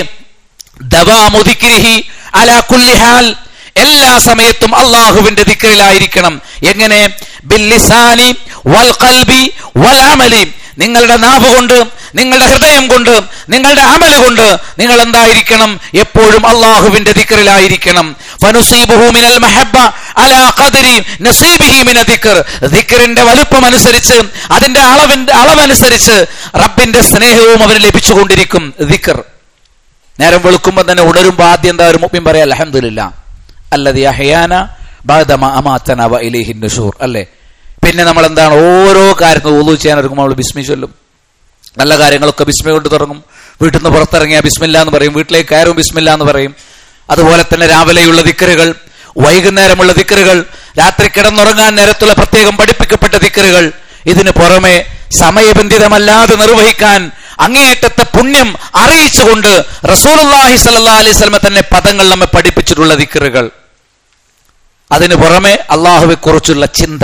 [SPEAKER 1] ദവാമു ദിക്രിഹി അലാ കുല്ലി ഹാൽ, എല്ലാ സമയത്തും അള്ളാഹുവിന്റെ ദിക്റിലായിരിക്കണം. എങ്ങനെ? ബിൽ ലിസാനി വൽ ഖൽബി വൽ അമലി, നിങ്ങളുടെ നാവ് കൊണ്ട്, നിങ്ങളുടെ ഹൃദയം കൊണ്ട്, നിങ്ങളുടെ അമല് കൊണ്ട് നിങ്ങൾ എന്തായിരിക്കണം? എപ്പോഴും അള്ളാഹുവിന്റെ ദിക്റിലായിരിക്കണം. ഫനുസീബുഹു മിനൽ മഹബ്ബ അലാ ഖദരി നസീബിഹി മിന ദിക്ർ. ദിക്റിന്റെ വലുപ്പം അനുസരിച്ച്, അതിന്റെ അളവിന്റെ അളവനുസരിച്ച് റബ്ബിന്റെ സ്നേഹവും അവന് ലഭിച്ചുകൊണ്ടിരിക്കും. ദിക്ർ നേരം വെളുക്കുമ്പോൾ തന്നെ ഉണരുമ്പോൾ ആദ്യം എന്താ ഒരു മുഅ്മിൻ പറയാ? അൽഹംദുലില്ലാഹ് അല്ലദീ അഹ്യാന ബഅദമാ അമാതനാ വ ഇലൈഹി നുശൂർ. അല്ലേ? പിന്നെ നമ്മൾ എന്താണ് ഓരോ കാര്യങ്ങളും വുളൂ ചെയ്യാൻ ഇറങ്ങുമ്പോൾ നമ്മൾ ബിസ്മി ചൊല്ലും. നല്ല കാര്യങ്ങളൊക്കെ ബിസ്മി കൊണ്ട് തുടങ്ങും. വീട്ടിൽ നിന്ന് പുറത്തിറങ്ങിയാൽ ബിസ്മില്ലാ എന്ന് പറയും, വീട്ടിലേക്ക് കയറും ബിസ്മില്ലാ എന്ന് പറയും. അതുപോലെ തന്നെ രാവിലെയുള്ള ദിക്റുകൾ, വൈകുന്നേരമുള്ള ദിക്റുകൾ, രാത്രി കിടന്നുറങ്ങാൻ നേരത്തുള്ള പ്രത്യേകം പഠിപ്പിക്കപ്പെട്ട ദിക്റുകൾ, ഇതിന് പുറമെ സമയബന്ധിതമല്ലാതെ നിർവഹിക്കാൻ അങ്ങേയറ്റത്തെ പുണ്യം അറിയിച്ചുകൊണ്ട് റസൂലുള്ളാഹി സ്വല്ലല്ലാഹു അലൈഹി വസല്ലം തന്നെ പദങ്ങൾ നമ്മെ പഠിപ്പിച്ചിട്ടുള്ള ദിക്റുകൾ, അതിന് പുറമെ അള്ളാഹുവെ കുറിച്ചുള്ള ചിന്ത,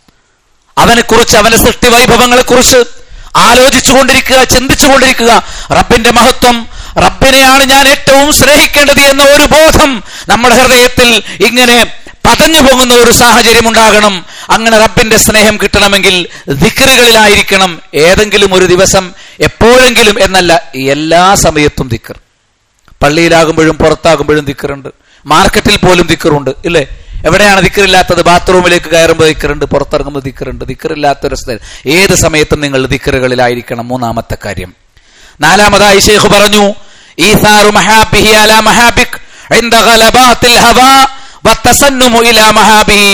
[SPEAKER 1] അവനെ കുറിച്ച്, അവന്റെ സൃഷ്ടി വൈഭവങ്ങളെ കുറിച്ച് ആലോചിച്ചു കൊണ്ടിരിക്കുക, ചിന്തിച്ചു കൊണ്ടിരിക്കുക. റബ്ബിന്റെ മഹത്വം, റബ്ബിനെയാണ് ഞാൻ ഏറ്റവും സ്നേഹിക്കേണ്ടത് എന്ന ഒരു ബോധം നമ്മുടെ ഹൃദയത്തിൽ ഇങ്ങനെ പതഞ്ഞു പോകുന്ന ഒരു സാഹചര്യം ഉണ്ടാകണം. അങ്ങനെ റബ്ബിന്റെ സ്നേഹം കിട്ടണമെങ്കിൽ ദിക്റുകളിലായിരിക്കണം. ഏതെങ്കിലും ഒരു ദിവസം, എപ്പോഴെങ്കിലും എന്നല്ല, എല്ലാ സമയത്തും ദിക്ർ. പള്ളിയിലാകുമ്പോഴും പുറത്താകുമ്പോഴും ദിക്റുണ്ട്, മാർക്കറ്റിൽ പോലും ദിക്റുണ്ട്. ഇല്ലേ? എവിടെയാണ് ദിക്റില്ലാത്തത്? ബാത്റൂമിലേക്ക് കയറുമ്പോൾ ദിക്റുണ്ട്, പുറത്തിറങ്ങുമ്പോൾ ദിക്റുണ്ട്. ദിക്റില്ലാത്തൊരു സ്ഥലം ഏത് സമയത്തും നിങ്ങൾ ദിക്റുകളിലായിരിക്കണം. മൂന്നാമത്തെ കാര്യം. നാലാമതായി ശൈഖ് പറഞ്ഞു, ഈസാറു മഹാബിഹി അലാ മഹാബിക് ഇൻദ ഗലബാത്തിൽ ഹവാ വതസന്നുമു ഇലാ മഹാബിഹി.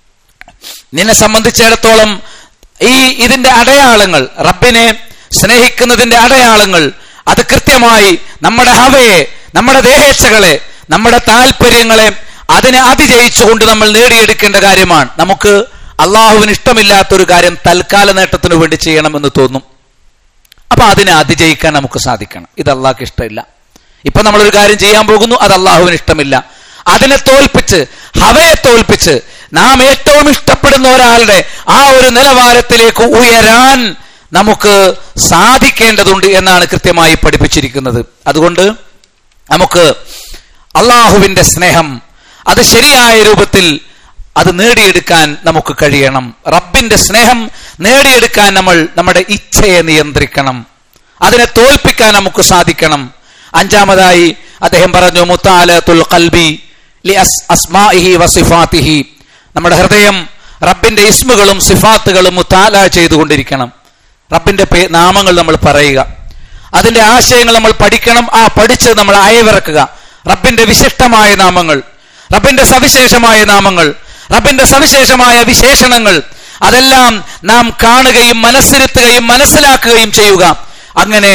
[SPEAKER 1] നിന്നെ സംബന്ധിച്ചിടത്തോളം ഈ ഇതിന്റെ അടയാളങ്ങൾ, റബ്ബിനെ സ്നേഹിക്കുന്നതിന്റെ അടയാളങ്ങൾ, അത് കൃത്യമായി നമ്മുടെ ഹവയെ, നമ്മുടെ ദേഹേച്ഛകളെ, നമ്മുടെ താല്പര്യങ്ങളെ അതിനെ അതിജയിച്ചുകൊണ്ട് നമ്മൾ നേടിയെടുക്കേണ്ട കാര്യമാണ്. നമുക്ക് അള്ളാഹുവിന് ഇഷ്ടമില്ലാത്തൊരു കാര്യം തൽക്കാല നേട്ടത്തിനു വേണ്ടി ചെയ്യണമെന്ന് തോന്നും. അപ്പൊ അതിനെ അതിജയിക്കാൻ നമുക്ക് സാധിക്കണം. ഇത് അള്ളാഹ്ക്ക് ഇഷ്ടമില്ല. ഇപ്പൊ നമ്മളൊരു കാര്യം ചെയ്യാൻ പോകുന്നു, അത് അള്ളാഹുവിന് ഇഷ്ടമില്ല. അതിനെ തോൽപ്പിച്ച്, ഹവയെ തോൽപ്പിച്ച് നാം ഏറ്റവും ഇഷ്ടപ്പെടുന്ന ഒരാളുടെ ആ ഒരു നിലവാരത്തിലേക്ക് ഉയരാൻ നമുക്ക് സാധിക്കേണ്ടതുണ്ട് എന്നാണ് കൃത്യമായി പഠിപ്പിച്ചിരിക്കുന്നത്. അതുകൊണ്ട് നമുക്ക് അള്ളാഹുവിന്റെ സ്നേഹം അത് ശരിയായ രൂപത്തിൽ അത് നേടിയെടുക്കാൻ നമുക്ക് കഴിയണം. റബ്ബിന്റെ സ്നേഹം നേടിയെടുക്കാൻ നമ്മൾ നമ്മുടെ ഇച്ഛയെ നിയന്ത്രിക്കണം, അതിനെ തോൽപ്പിക്കാൻ നമുക്ക് സാധിക്കണം. അഞ്ചാമതായി അദ്ദേഹം പറഞ്ഞു, മുതാലത്തുൽ ഖൽബി ലി അസ്മാഇഹി വസിഫാതിഹി. നമ്മുടെ ഹൃദയം റബ്ബിന്റെ ഇസ്മുകളും സിഫാത്തുകളും മുതാല ചെയ്തുകൊണ്ടിരിക്കണം. റബ്ബിന്റെ നാമങ്ങൾ നമ്മൾ പറയുക, അതിന്റെ ആശയങ്ങൾ നമ്മൾ പഠിക്കണം. ആ പഠിച്ച് നമ്മൾ അയവിറക്കുക. റബ്ബിന്റെ വിശിഷ്ടമായ നാമങ്ങൾ, റബ്ബിന്റെ സവിശേഷമായ നാമങ്ങൾ, റബ്ബിന്റെ സവിശേഷമായ വിശേഷണങ്ങൾ, അതെല്ലാം നാം കാണുകയും മനസ്സിരുത്തുകയും മനസ്സിലാക്കുകയും ചെയ്യുക. അങ്ങനെ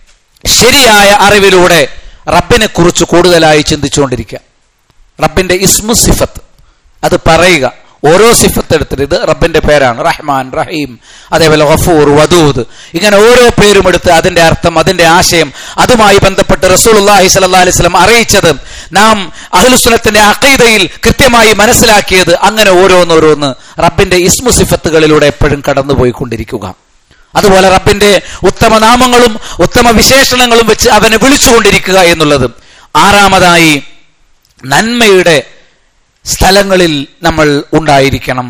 [SPEAKER 1] ശരിയായ അറിവിലൂടെ റബ്ബിനെ കുറിച്ച് കൂടുതലായി ചിന്തിച്ചുകൊണ്ടിരിക്കുക. റബ്ബിന്റെ ഇസ്മു സിഫത്ത് അത് പറയുക. ഓരോ സിഫത്ത് എടുത്തിട്ട് ഇത് റബ്ബിന്റെ പേരാണ്, റഹ്മാൻ, റഹീം, അതേപോലെ ഗഫൂർ, വദൂദ്, ഇങ്ങനെ ഓരോ പേരും എടുത്ത് അതിന്റെ അർത്ഥം, അതിന്റെ ആശയം, അതുമായി ബന്ധപ്പെട്ട് റസൂലുള്ളാഹി സ്വല്ലല്ലാഹു അലൈഹി വസല്ലം അറിയിച്ചത്, നാം അഹ്ലുസുന്നത്തിന്റെ അഖീദയിൽ കൃത്യമായി മനസ്സിലാക്കിയത്, അങ്ങനെ ഓരോന്നോരോന്ന് റബ്ബിന്റെ ഇസ്മു സിഫത്തുകളിലൂടെ എപ്പോഴും കടന്നുപോയിക്കൊണ്ടിരിക്കുക. അതുപോലെ റബ്ബിന്റെ ഉത്തമ നാമങ്ങളും ഉത്തമ വിശേഷണങ്ങളും വെച്ച് അവനെ വിളിച്ചുകൊണ്ടിരിക്കുക എന്നുള്ളത്. ആറാമതായി നന്മയുടെ സ്ഥലങ്ങളിൽ നമ്മൾ ഉണ്ടായിരിക്കണം.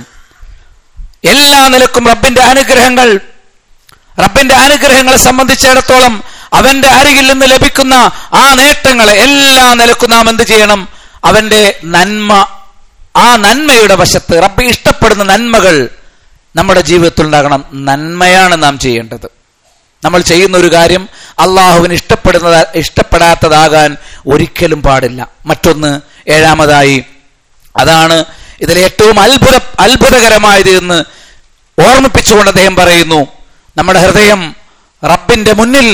[SPEAKER 1] എല്ലാ നിലക്കും റബ്ബിന്റെ അനുഗ്രഹങ്ങൾ, റബ്ബിന്റെ അനുഗ്രഹങ്ങളെ സംബന്ധിച്ചിടത്തോളം അവന്റെ അരികിൽ നിന്ന് ലഭിക്കുന്ന ആ നേട്ടങ്ങളെ എല്ലാ നിലക്കും നാം എന്ത് ചെയ്യണം? അവന്റെ നന്മ, ആ നന്മയുടെ വശത്ത് റബ്ബ് ഇഷ്ടപ്പെടുന്ന നന്മകൾ നമ്മുടെ ജീവിതത്തിൽ ഉണ്ടാകണം. നന്മയാണ് നാം ചെയ്യേണ്ടത്. നമ്മൾ ചെയ്യുന്ന ഒരു കാര്യം അള്ളാഹുവിന് ഇഷ്ടപ്പെടുന്ന ഇഷ്ടപ്പെടാത്തതാകാൻ ഒരിക്കലും പാടില്ല. മറ്റൊന്ന്, ഏഴാമതായി, അതാണ് ഇതിലെ ഏറ്റവും അത്ഭുത അത്ഭുതകരമായത് എന്ന് ഓർമ്മിപ്പിച്ചുകൊണ്ട് അദ്ദേഹം പറയുന്നു, നമ്മുടെ ഹൃദയം റബ്ബിന്റെ മുന്നിൽ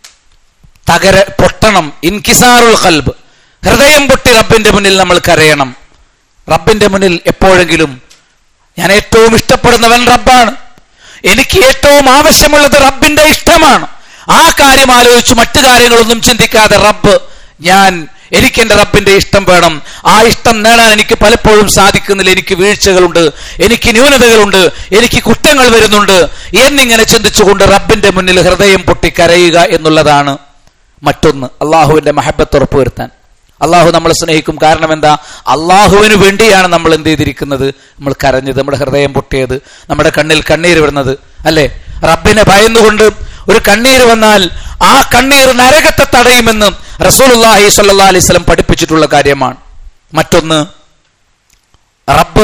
[SPEAKER 1] തകര പൊട്ടണം. ഇൻകിസാറുൽ ഖൽബ്, ഹൃദയം പൊട്ടി റബ്ബിന്റെ മുന്നിൽ നമ്മൾ കരയണം. റബ്ബിന്റെ മുന്നിൽ എപ്പോഴെങ്കിലും ഞാൻ ഏറ്റവും ഇഷ്ടപ്പെടുന്നവൻ റബ്ബാണ്, എനിക്ക് ഏറ്റവും ആവശ്യമുള്ളത് റബ്ബിന്റെ ഇഷ്ടമാണ്, ആ കാര്യം ആലോചിച്ച് മറ്റു കാര്യങ്ങളൊന്നും ചിന്തിക്കാതെ റബ്ബ്, ഞാൻ എനിക്ക് എന്റെ റബ്ബിന്റെ ഇഷ്ടം വേണം, ആ ഇഷ്ടം നേടാൻ എനിക്ക് പലപ്പോഴും സാധിക്കുന്നില്ല, എനിക്ക് വീഴ്ചകളുണ്ട്, എനിക്ക് ന്യൂനതകളുണ്ട്, എനിക്ക് കുറ്റങ്ങൾ വരുന്നുണ്ട് എന്നിങ്ങനെ ചിന്തിച്ചുകൊണ്ട് റബ്ബിന്റെ മുന്നിൽ ഹൃദയം പൊട്ടി കരയുക എന്നുള്ളതാണ് മറ്റൊന്ന്. അള്ളാഹുവിന്റെ മഹബത്ത് ഉറപ്പുവരുത്താൻ. അള്ളാഹു നമ്മളെ സ്നേഹിക്കും. കാരണം എന്താ? അള്ളാഹുവിന് വേണ്ടിയാണ് നമ്മൾ എന്ത് ചെയ്തിരിക്കുന്നത്, നമ്മൾ കരഞ്ഞത്, നമ്മുടെ ഹൃദയം പൊട്ടിയത്, നമ്മുടെ കണ്ണിൽ കണ്ണീര് വരുന്നത്, അല്ലെ? റബ്ബിനെ ഭയന്നുകൊണ്ട് ഒരു കണ്ണീര് വന്നാൽ ആ കണ്ണീർ നരകത്തെ തടയുമെന്ന് റസൂലുള്ളാഹി സ്വല്ലല്ലാഹി അലൈഹി വസല്ലം പഠിപ്പിച്ചിട്ടുള്ള കാര്യമാണ്. മറ്റൊന്ന്, റബ്ബ്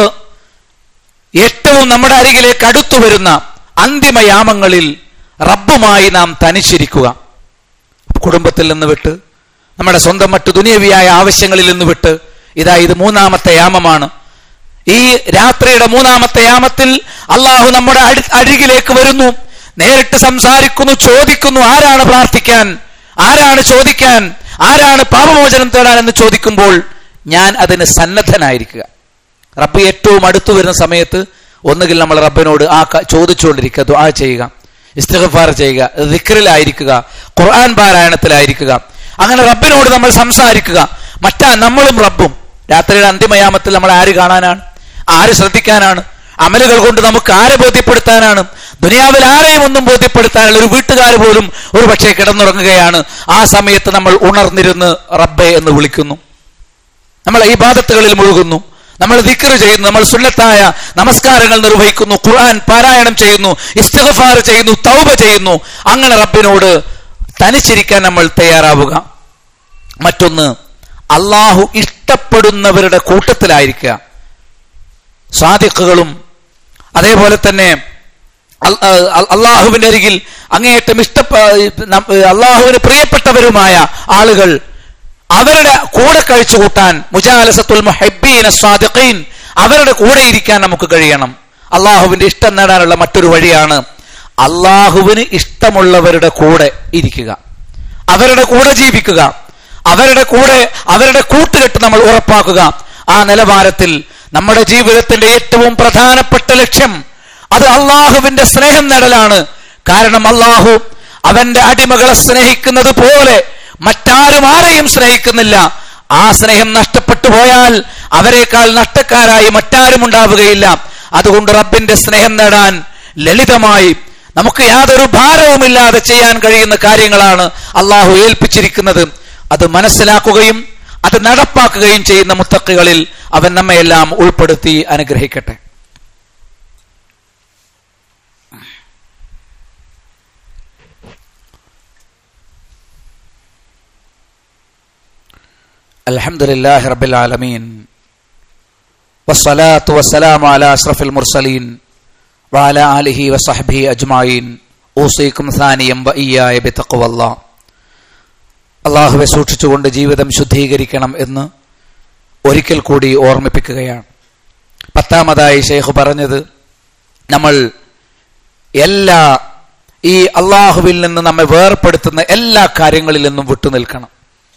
[SPEAKER 1] ഏറ്റവും നമ്മുടെ അരികിലേക്ക് അടുത്തു വരുന്ന അന്തിമയാമങ്ങളിൽ റബ്ബുമായി നാം തനിച്ചിരിക്കുക. കുടുംബത്തിൽ നിന്ന് വിട്ട്, നമ്മുടെ സ്വന്തം മറ്റു ദുനിയവിയായ ആവശ്യങ്ങളിൽ നിന്ന് വിട്ട്, ഇതാ ഇത് മൂന്നാമത്തെ യാമമാണ്. ഈ രാത്രിയുടെ മൂന്നാമത്തെ യാമത്തിൽ അള്ളാഹു നമ്മുടെ അരികിലേക്ക് വരുന്നു, നേരിട്ട് സംസാരിക്കുന്നു, ചോദിക്കുന്നു, ആരാണ് പ്രാർത്ഥിക്കാൻ, ആരാണ് ചോദിക്കാൻ, ആരാണ് പാപമോചനം തേടാൻ എന്ന് ചോദിക്കുമ്പോൾ ഞാൻ അതിന് സന്നദ്ധനായിരിക്കുക. റബ്ബ് ഏറ്റവും അടുത്തു വരുന്ന സമയത്ത് ഒന്നുകിൽ നമ്മൾ റബ്ബിനോട് ആ ചോദിച്ചുകൊണ്ടിരിക്കുക, ദുആ ചെയ്യുക, ഇസ്തിഗ്ഫാർ ചെയ്യുക, ദിക്റിലായിരിക്കുക, ഖുർആൻ പാരായണത്തിലായിരിക്കുക. അങ്ങനെ റബ്ബിനോട് നമ്മൾ സംസാരിക്കുക. മറ്റാ നമ്മളും റബ്ബും. രാത്രിയുടെ അന്തിമയാമത്തിൽ നമ്മൾ ആര് കാണാനാണ്, ആര് ശ്രദ്ധിക്കാനാണ്? അമലുകൾ കൊണ്ട് നമുക്ക് ആരെ ബോധ്യപ്പെടുത്താനാണ്? ദുനിയാവിൽ ആരെയും ഒന്നും ബോധ്യപ്പെടുത്താനുള്ള ഒരു വീട്ടുകാർ പോലും ഒരു പക്ഷേ കിടന്നുറങ്ങുകയാണ്. ആ സമയത്ത് നമ്മൾ ഉണർന്നിരുന്ന് റബ്ബേ എന്ന് വിളിക്കുന്നു, നമ്മൾ ഇബാദത്തുകളിൽ മുഴുകുന്നു, നമ്മൾ ദിക്ർ ചെയ്യുന്നു, നമ്മൾ സുന്നത്തായ നമസ്കാരങ്ങൾ നിർവഹിക്കുന്നു, ഖുർആൻ പാരായണം ചെയ്യുന്നു, ഇസ്തിഗ്ഫാർ ചെയ്യുന്നു, തൗബ ചെയ്യുന്നു. അങ്ങനെ റബ്ബിനോട് തനിച്ചിരിക്കാൻ നമ്മൾ തയ്യാറാവുക. മറ്റൊന്ന്, അള്ളാഹു ഇഷ്ടപ്പെടുന്നവരുടെ കൂട്ടത്തിലായിരിക്കുക. സാദിഖുകളും അതേപോലെ തന്നെ അള്ളാഹുവിന്റെ അരികിൽ അങ്ങേയറ്റം ഇഷ്ട അള്ളാഹുവിന് പ്രിയപ്പെട്ടവരുമായ ആളുകൾ, അവരുടെ കൂടെ കഴിച്ചുകൂട്ടാൻ, മുജാലസത്തുൽ മുഹിബ്ബീന സ്വാദിഖീൻ, അവരുടെ കൂടെ ഇരിക്കാൻ നമുക്ക് കഴിയണം. അള്ളാഹുവിന്റെ ഇഷ്ടം നേടാനുള്ള മറ്റൊരു വഴിയാണ് അള്ളാഹുവിന് ഇഷ്ടമുള്ളവരുടെ കൂടെ ഇരിക്കുക, അവരുടെ കൂടെ ജീവിക്കുക, അവരുടെ കൂടെ അവരുടെ കൂട്ടുകെട്ട് നമ്മൾ ഉറപ്പാക്കുക. ആ നിലവാരത്തിൽ നമ്മുടെ ജീവിതത്തിന്റെ ഏറ്റവും പ്രധാനപ്പെട്ട ലക്ഷ്യം അത് അള്ളാഹുവിന്റെ സ്നേഹം നേടലാണ്. കാരണം അള്ളാഹു അവന്റെ അടിമകളെ സ്നേഹിക്കുന്നത് പോലെ മറ്റാരും ആരെയും സ്നേഹിക്കുന്നില്ല. ആ സ്നേഹം നഷ്ടപ്പെട്ടു പോയാൽ അവരെക്കാൾ നഷ്ടക്കാരായി മറ്റാരും ഉണ്ടാവുകയില്ല. അതുകൊണ്ട് റബ്ബിന്റെ സ്നേഹം നേടാൻ ലളിതമായി നമുക്ക് യാതൊരു ഭാരവുമില്ലാതെ ചെയ്യാൻ കഴിയുന്ന കാര്യങ്ങളാണ് അള്ളാഹു ഏൽപ്പിച്ചിരിക്കുന്നത്. അത് മനസ്സിലാക്കുകയും അത് നടപ്പാക്കുകയും ചെയ്യുന്ന മുത്തഖികളിൽ അവൻ നമ്മയെല്ലാം ഉൾപ്പെടുത്തി അനുഗ്രഹിക്കട്ടെ. അൽഹംദുലില്ലാഹി റബ്ബിൽ ആലമീൻ വസ്സലാത്തു വസ്സലാമു അലാ അഷ്റഫിൽ മുർസലീൻ വഅലാ ആലിഹി വസഹ്ബിഹി അജ്മഈൻ. ഊസീകും സാനിയം വഇയ്യായ ബിതഖ്വല്ലാഹ്. അള്ളാഹുവെ സൂക്ഷിച്ചുകൊണ്ട് ജീവിതം ശുദ്ധീകരിക്കണം എന്ന് ഒരിക്കൽ കൂടി ഓർമ്മിപ്പിക്കുകയാണ്. പത്താമതായി ഷെയ്ഖ് പറഞ്ഞത്, നമ്മൾ എല്ലാ ഈ അള്ളാഹുവിൽ നിന്ന് നമ്മെ വേർപ്പെടുത്തുന്ന എല്ലാ കാര്യങ്ങളിൽ നിന്നും വിട്ടുനിൽക്കണം.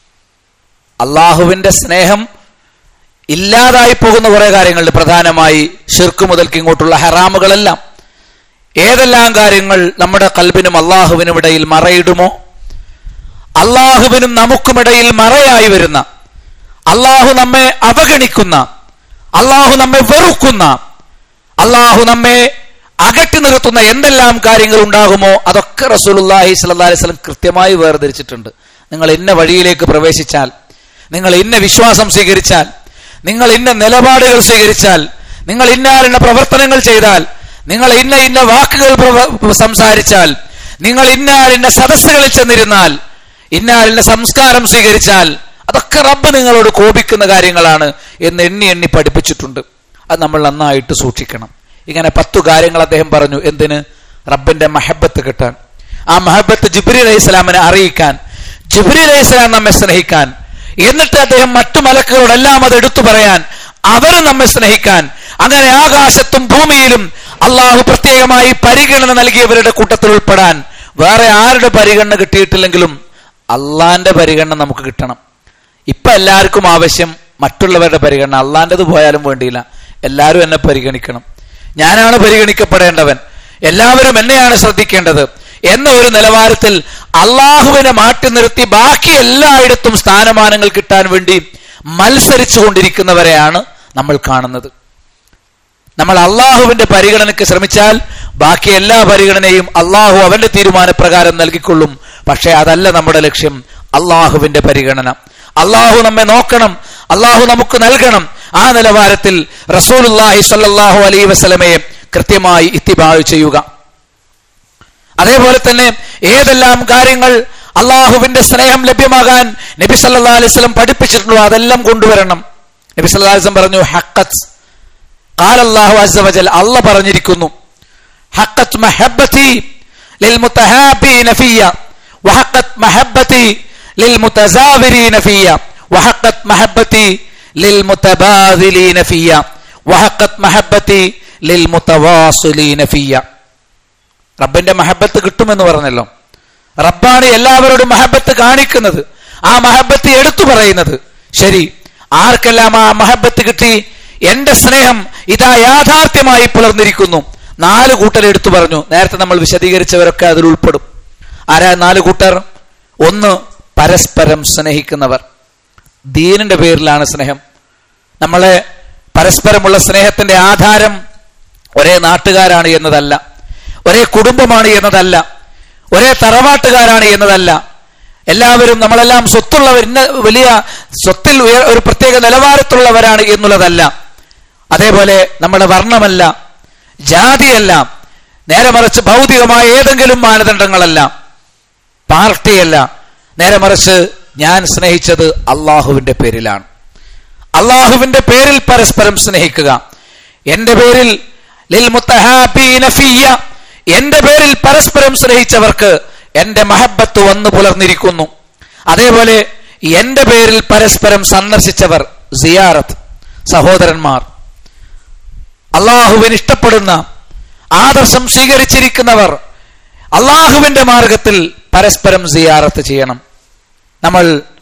[SPEAKER 1] അള്ളാഹുവിന്റെ സ്നേഹം ഇല്ലാതായി പോകുന്ന കുറെ കാര്യങ്ങളുണ്ട്. പ്രധാനമായി ശിർക്ക് മുതൽക്ക് ഇങ്ങോട്ടുള്ള ഹറാമുകളെല്ലാം. ഏതെല്ലാം കാര്യങ്ങൾ നമ്മുടെ ഖൽബിനും അള്ളാഹുവിനും ഇടയിൽ മറയിടുമോ, അള്ളാഹുവിനും നമുക്കുമിടയിൽ മറയായി വരുന്ന, അള്ളാഹു നമ്മെ അവഗണിക്കുന്ന, അള്ളാഹു നമ്മെ വെറുക്കുന്ന, അള്ളാഹു നമ്മെ അകറ്റി നിർത്തുന്ന എന്തെല്ലാം കാര്യങ്ങൾ ഉണ്ടാകുമോ അതൊക്കെ റസൂലുള്ളാഹി സ്വല്ലല്ലാഹി അലൈഹി വസല്ലം കൃത്യമായി വേർതിരിച്ചിട്ടുണ്ട്. നിങ്ങൾ ഇന്ന വഴിയിലേക്ക് പ്രവേശിച്ചാൽ, നിങ്ങൾ ഇന്ന വിശ്വാസം സ്വീകരിച്ചാൽ, നിങ്ങൾ ഇന്ന നിലപാടുകൾ സ്വീകരിച്ചാൽ, നിങ്ങൾ ഇന്ന പ്രവർത്തനങ്ങൾ ചെയ്താൽ, നിങ്ങൾ ഇന്ന ഇന്ന വാക്കുകൾ സംസാരിച്ചാൽ, നിങ്ങൾ ഇന്ന ഇന്ന സദസ്സുകളിൽ ചെന്നിരുന്നാൽ, ഇന്ന സംസ്കാരം സ്വീകരിച്ചാൽ, അതൊക്കെ റബ്ബ് നിങ്ങളോട് കോപിക്കുന്ന കാര്യങ്ങളാണ് എന്ന് എണ്ണി എണ്ണി പഠിപ്പിച്ചിട്ടുണ്ട്. അത് നമ്മൾ നന്നായിട്ട് സൂക്ഷിക്കണം. ഇങ്ങനെ പത്തു കാര്യങ്ങൾ അദ്ദേഹം പറഞ്ഞു. എന്തിന്? റബ്ബിന്റെ മഹബത്ത് കിട്ടാൻ, ആ മഹബത്ത് ജിബ്രീൽ അലൈഹി സ്വലാമിനെ അറിയിക്കാൻ, ജിബ്രീൽ അലൈഹി സ്വലാം നമ്മെ സ്നേഹിക്കാൻ, എന്നിട്ട് അദ്ദേഹം മറ്റു മലക്കുകളോടെല്ലാം അത് എടുത്തു പറയാൻ, അവരും നമ്മെ സ്നേഹിക്കാൻ. അങ്ങനെ ആകാശത്തും ഭൂമിയിലും അള്ളാഹു പ്രത്യേകമായി പരിഗണന നൽകിയവരുടെ കൂട്ടത്തിൽ ഉൾപ്പെടാൻ. വേറെ ആരുടെ പരിഗണന കിട്ടിയിട്ടില്ലെങ്കിലും അള്ളാന്റെ പരിഗണന നമുക്ക് കിട്ടണം. ഇപ്പൊ എല്ലാവർക്കും ആവശ്യം മറ്റുള്ളവരുടെ പരിഗണന. അള്ളാന്റേത് പോയാലും വേണ്ടിയില്ല, എല്ലാവരും എന്നെ പരിഗണിക്കണം, ഞാനാണ് പരിഗണിക്കപ്പെടേണ്ടവൻ, എല്ലാവരും എന്നെയാണ് ശ്രദ്ധിക്കേണ്ടത് എന്ന ഒരു നിലവാരത്തിൽ അള്ളാഹുവിനെ മാറ്റി നിർത്തി ബാക്കി എല്ലായിടത്തും സ്ഥാനമാനങ്ങൾ കിട്ടാൻ വേണ്ടി മത്സരിച്ചു കൊണ്ടിരിക്കുന്നവരെയാണ് നമ്മൾ കാണുന്നത്. നമ്മൾ അള്ളാഹുവിന്റെ പരിഗണനയ്ക്ക് ശ്രമിച്ചാൽ ബാക്കി എല്ലാ പരിഗണനയും അള്ളാഹു അവന്റെ തീരുമാനപ്രകാരം നൽകിക്കൊള്ളും. പക്ഷെ അതല്ല നമ്മുടെ ലക്ഷ്യം. അള്ളാഹുവിന്റെ പരിഗണന, അള്ളാഹു നമ്മെ നോക്കണം, അള്ളാഹു നമുക്ക് നൽകണം. ആ നിലവാരത്തിൽ റസൂലുള്ളാഹി സ്വല്ലല്ലാഹു അലൈഹി വസല്ലമയെ കൃത്യമായി ഇത്തിബാഅ് ചെയ്യുക. അതേപോലെ തന്നെ ഏതെല്ലാം കാര്യങ്ങൾ അള്ളാഹുവിന്റെ സ്നേഹം ലഭ്യമാകാൻ നബി സല്ലല്ലാഹു അലൈഹി വസല്ലം പഠിപ്പിച്ചിട്ടുണ്ടോ അതെല്ലാം കൊണ്ടുവരണം. നബി സല്ലല്ലാഹു അലൈഹി വസല്ലം പറഞ്ഞു, ഹഖത്ത് ഖാല അല്ലാഹു അസ്സ വജൽ, അല്ലാഹ് പറഞ്ഞിരിക്കുന്നു, ഹഖത്ത് മഹബ്ബതി ലിൽ മുതഹാബീന ഫിയ വഹഖത്ത് മഹബ്ബതി ലിൽ മുതസാവിരീന ഫിയ വഹഖത്ത് മഹബ്ബതി ലിൽ മുതബാദിലീന ഫിയ വഹഖത്ത് മഹബ്ബതി ലിൽ മുതവാസിലീന ഫിയ. റബ്ബിന്റെ മഹബത്ത് കിട്ടുമെന്ന് പറഞ്ഞല്ലോ. റബ്ബാണ് എല്ലാവരോടും മഹബത്ത് കാണിക്കുന്നത്, ആ മഹബത്ത് എടുത്തു പറയുന്നത്. ശരി, ആർക്കെല്ലാം ആ മഹബത്ത് കിട്ടി? എന്റെ സ്നേഹം ഇതാ യാഥാർത്ഥ്യമായി പുലർന്നിരിക്കുന്നു. നാല് കൂട്ടർ എടുത്തു പറഞ്ഞു. നേരത്തെ നമ്മൾ വിശദീകരിച്ചവരൊക്കെ അതിൽ ഉൾപ്പെടും. ആരാ നാല് കൂട്ടർ? ഒന്ന്, പരസ്പരം സ്നേഹിക്കുന്നവർ. ദീനിന്റെ പേരിലാണ് സ്നേഹം. നമ്മളെ പരസ്പരമുള്ള സ്നേഹത്തിന്റെ ആധാരം ഒരേ നാട്ടുകാരാണ് എന്നതല്ല, ഒരേ കുടുംബമാണ് എന്നതല്ല, ഒരേ തറവാട്ടുകാരാണ് എന്നതല്ല. എല്ലാവരും നമ്മളെല്ലാം സ്വത്തുള്ളവർ, ഇന്ന വലിയ സ്വത്തിൽ ഒരു പ്രത്യേക നിലവാരത്തുള്ളവരാണ് എന്നുള്ളതല്ല. അതേപോലെ നമ്മുടെ വർണ്ണമല്ല, ജാതിയല്ല, നേരെ മറിച്ച് ഭൗതികമായ ഏതെങ്കിലും മാനദണ്ഡങ്ങളല്ല, പാർട്ടിയല്ല. നേരെ മറിച്ച് ഞാൻ സ്നേഹിച്ചത് അള്ളാഹുവിന്റെ പേരിലാണ്. അള്ളാഹുവിന്റെ പേരിൽ പരസ്പരം സ്നേഹിക്കുക. എന്റെ പേരിൽ ലിൽ മുതഹാബീന ഫിയ, എന്റെ പേരിൽ പരസ്പരം സ്നേഹിച്ചവർക്ക് എന്റെ മഹബത്ത് വന്നു പുലർന്നിരിക്കുന്നു. അതേപോലെ എന്റെ പേരിൽ പരസ്പരം സന്ദർശിച്ചവർ, സിയാറത്ത്, സഹോദരന്മാർ, അള്ളാഹുവിന് ഇഷ്ടപ്പെടുന്ന ആദർശം സ്വീകരിച്ചിരിക്കുന്നവർ, അള്ളാഹുവിന്റെ മാർഗത്തിൽ പരസ്പരം സിയാറത്ത് ചെയ്യണം. നമ്മൾ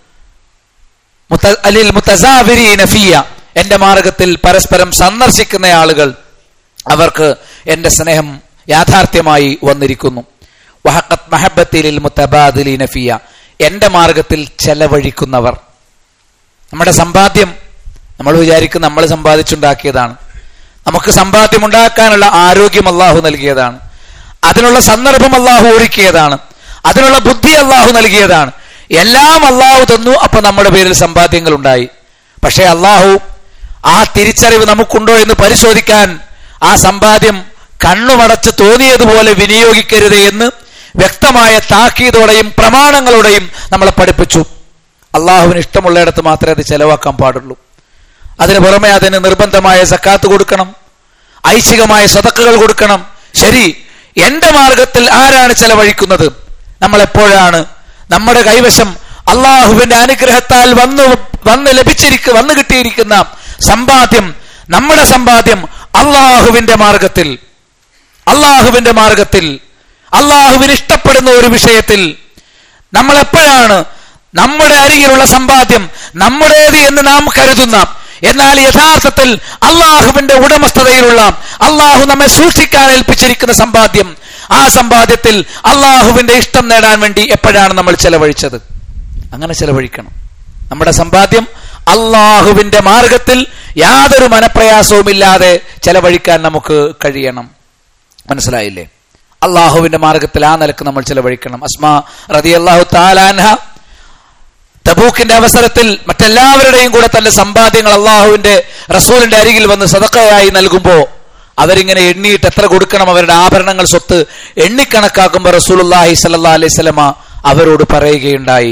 [SPEAKER 1] അലിൽ മുതസാവിരീന ഫിയ, എന്റെ മാർഗത്തിൽ പരസ്പരം സന്ദർശിക്കുന്ന ആളുകൾ, അവർക്ക് എന്റെ സ്നേഹം യാഥാർത്ഥ്യമായി വന്നിരിക്കുന്നു. വഹഖത്ത് മഹബ്ബതി ലിൽ മുതബാദിലീന ഫിയ, എന്റെ മാർഗത്തിൽ ചെലവഴിക്കുന്നവർ. നമ്മുടെ സമ്പാദ്യം നമ്മൾ വിചാരിക്കും നമ്മൾ സമ്പാദിച്ചുണ്ടാക്കിയതാണ്. നമുക്ക് സമ്പാദ്യം ഉണ്ടാക്കാനുള്ള ആരോഗ്യം അള്ളാഹു നൽകിയതാണ്, അതിനുള്ള സന്ദർഭം അള്ളാഹു ഒരുക്കിയതാണ്, അതിനുള്ള ബുദ്ധി അള്ളാഹു നൽകിയതാണ്. എല്ലാം അള്ളാഹു തന്നു. അപ്പൊ നമ്മുടെ പേരിൽ സമ്പാദ്യങ്ങൾ ഉണ്ടായി. പക്ഷെ അള്ളാഹു ആ തിരിച്ചറിവ് നമുക്കുണ്ടോ എന്ന് പരിശോധിക്കാൻ ആ സമ്പാദ്യം കണ്ണുമടച്ച് തോന്നിയതുപോലെ വിനിയോഗിക്കരുത് എന്ന് വ്യക്തമായ താക്കീതോടെയും പ്രമാണങ്ങളോടെയും നമ്മളെ പഠിപ്പിച്ചു. അള്ളാഹുവിന് ഇഷ്ടമുള്ളിടത്ത് മാത്രമേ അത് ചെലവാക്കാൻ പാടുള്ളൂ. അതിന് പുറമെ അതിന് നിർബന്ധമായ സക്കാത്ത് കൊടുക്കണം, ഐച്ഛികമായ സദഖകൾ കൊടുക്കണം. ശരി, എന്റെ മാർഗത്തിൽ ആരാണ് ചെലവഴിക്കുന്നത്? നമ്മൾ എപ്പോഴാണ് നമ്മുടെ കൈവശം അള്ളാഹുവിന്റെ അനുഗ്രഹത്താൽ വന്നു വന്ന് ലഭിച്ചിരിക്ക വന്നു കിട്ടിയിരിക്കുന്ന സമ്പാദ്യം, നമ്മുടെ സമ്പാദ്യം അള്ളാഹുവിന്റെ മാർഗത്തിൽ അള്ളാഹുവിന്റെ മാർഗത്തിൽ അള്ളാഹുവിന് ഇഷ്ടപ്പെടുന്ന ഒരു വിഷയത്തിൽ നമ്മൾ എപ്പോഴാണ് നമ്മുടെ അരികിലുള്ള സമ്പാദ്യം നമ്മുടേത് എന്ന് നാം കരുതുന്ന, എന്നാൽ യഥാർത്ഥത്തിൽ അള്ളാഹുവിന്റെ ഉടമസ്ഥതയിലുള്ള, അള്ളാഹു നമ്മെ സൂക്ഷിക്കാൻ ഏൽപ്പിച്ചിരിക്കുന്ന സമ്പാദ്യം, ആ സമ്പാദ്യത്തിൽ അള്ളാഹുവിന്റെ ഇഷ്ടം നേടാൻ വേണ്ടി എപ്പോഴാണ് നമ്മൾ ചെലവഴിച്ചത്? അങ്ങനെ ചെലവഴിക്കണം. നമ്മുടെ സമ്പാദ്യം അള്ളാഹുവിന്റെ മാർഗത്തിൽ യാതൊരു മനപ്രയാസവും ഇല്ലാതെ ചെലവഴിക്കാൻ നമുക്ക് കഴിയണം. മനസ്സിലായില്ലേ? അള്ളാഹുവിന്റെ മാർഗത്തിൽ ആ നിലക്ക് നമ്മൾ ചെലവഴിക്കണം. അസ്മാ റളിയല്ലാഹു തആല അൻഹ തബൂക്കിന്റെ അവസരത്തിൽ മറ്റെല്ലാവരുടെയും കൂടെ തന്റെ സമ്പാദ്യങ്ങൾ അള്ളാഹുവിന്റെ റസൂലിന്റെ അരികിൽ വന്ന് സദഖയായി നൽകുമ്പോ അവരിങ്ങനെ എണ്ണിയിട്ട് എത്ര കൊടുക്കണം, അവരുടെ ആഭരണങ്ങൾ, സ്വത്ത് എണ്ണിക്കണക്കാക്കുമ്പോൾ റസൂലുള്ളാഹി സ്വല്ലല്ലാഹു അലൈഹി വസല്ലമ അവരോട് പറയുകയുണ്ടായി,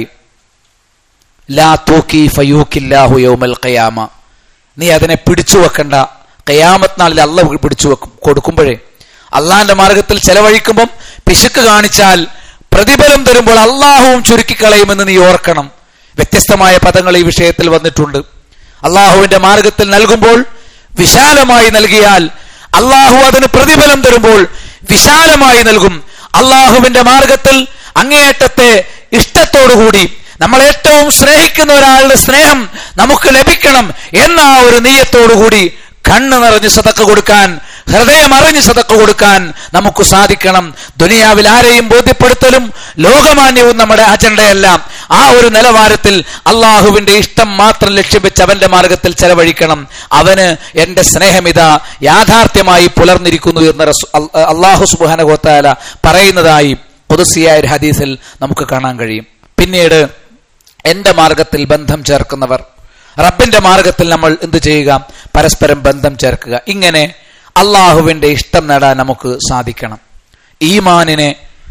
[SPEAKER 1] ലാ തൂക്കി ഫയൂക്കില്ലാഹു യൗമൽ ഖിയാമ, നീ അതിനെ പിടിച്ചു വെക്കണ്ട, ഖിയാമത്ത് നാളിൽ അള്ളാഹു പിടിച്ചു വെക്കും. കൊടുക്കുമ്പോഴേ അള്ളാഹിന്റെ മാർഗത്തിൽ ചെലവഴിക്കുമ്പം പിശുക്ക് കാണിച്ചാൽ പ്രതിഫലം തരുമ്പോൾ അള്ളാഹുവും ചുരുക്കിക്കളയുമെന്ന് നീ ഓർക്കണം. വ്യത്യസ്തമായ പദങ്ങൾ ഈ വിഷയത്തിൽ വന്നിട്ടുണ്ട്. അള്ളാഹുവിന്റെ മാർഗത്തിൽ നൽകുമ്പോൾ വിശാലമായി നൽകിയാൽ അള്ളാഹു അതിന് പ്രതിഫലം തരുമ്പോൾ വിശാലമായി നൽകും. അള്ളാഹുവിന്റെ മാർഗത്തിൽ അങ്ങേയറ്റത്തെ ഇഷ്ടത്തോടുകൂടി നമ്മൾ ഏറ്റവും സ്നേഹിക്കുന്ന ഒരാളുടെ സ്നേഹം നമുക്ക് ലഭിക്കണം എന്ന ആ ഒരു നീയത്തോടുകൂടി കണ്ണ് നിറഞ്ഞ് സദഖ കൊടുക്കാൻ, ഹൃദയം അറിഞ്ഞ് സദഖ കൊടുക്കാൻ നമുക്ക് സാധിക്കണം. ദുനിയാവിൽ ആരെയും ബോധ്യപ്പെടുത്തലും ലോകമാന്യവും നമ്മുടെ അജണ്ടയല്ല. ആ ഒരു നിലവാരത്തിൽ അള്ളാഹുവിന്റെ ഇഷ്ടം മാത്രം ലക്ഷ്യം വെച്ച് അവന്റെ മാർഗത്തിൽ ചെലവഴിക്കണം. അവന് എന്റെ സ്നേഹമിതാ യാഥാർത്ഥ്യമായി പുലർന്നിരിക്കുന്നു എന്ന് അള്ളാഹു സുബ്ഹാനഹു വ തആല പറയുന്നതായി ഖുദ്സിയായ ഒരു ഹദീസിൽ നമുക്ക് കാണാൻ കഴിയും. പിന്നീട് എന്റെ മാർഗത്തിൽ ബന്ധം ചേർക്കുന്നവർ, റബ്ബിന്റെ മാർഗത്തിൽ നമ്മൾ എന്ത് ചെയ്യുക? പരസ്പരം ബന്ധം ചേർക്കുക. ഇങ്ങനെ അള്ളാഹുവിന്റെ ഇഷ്ടം നേടാൻ നമുക്ക് സാധിക്കണം. ഈമാനിനെ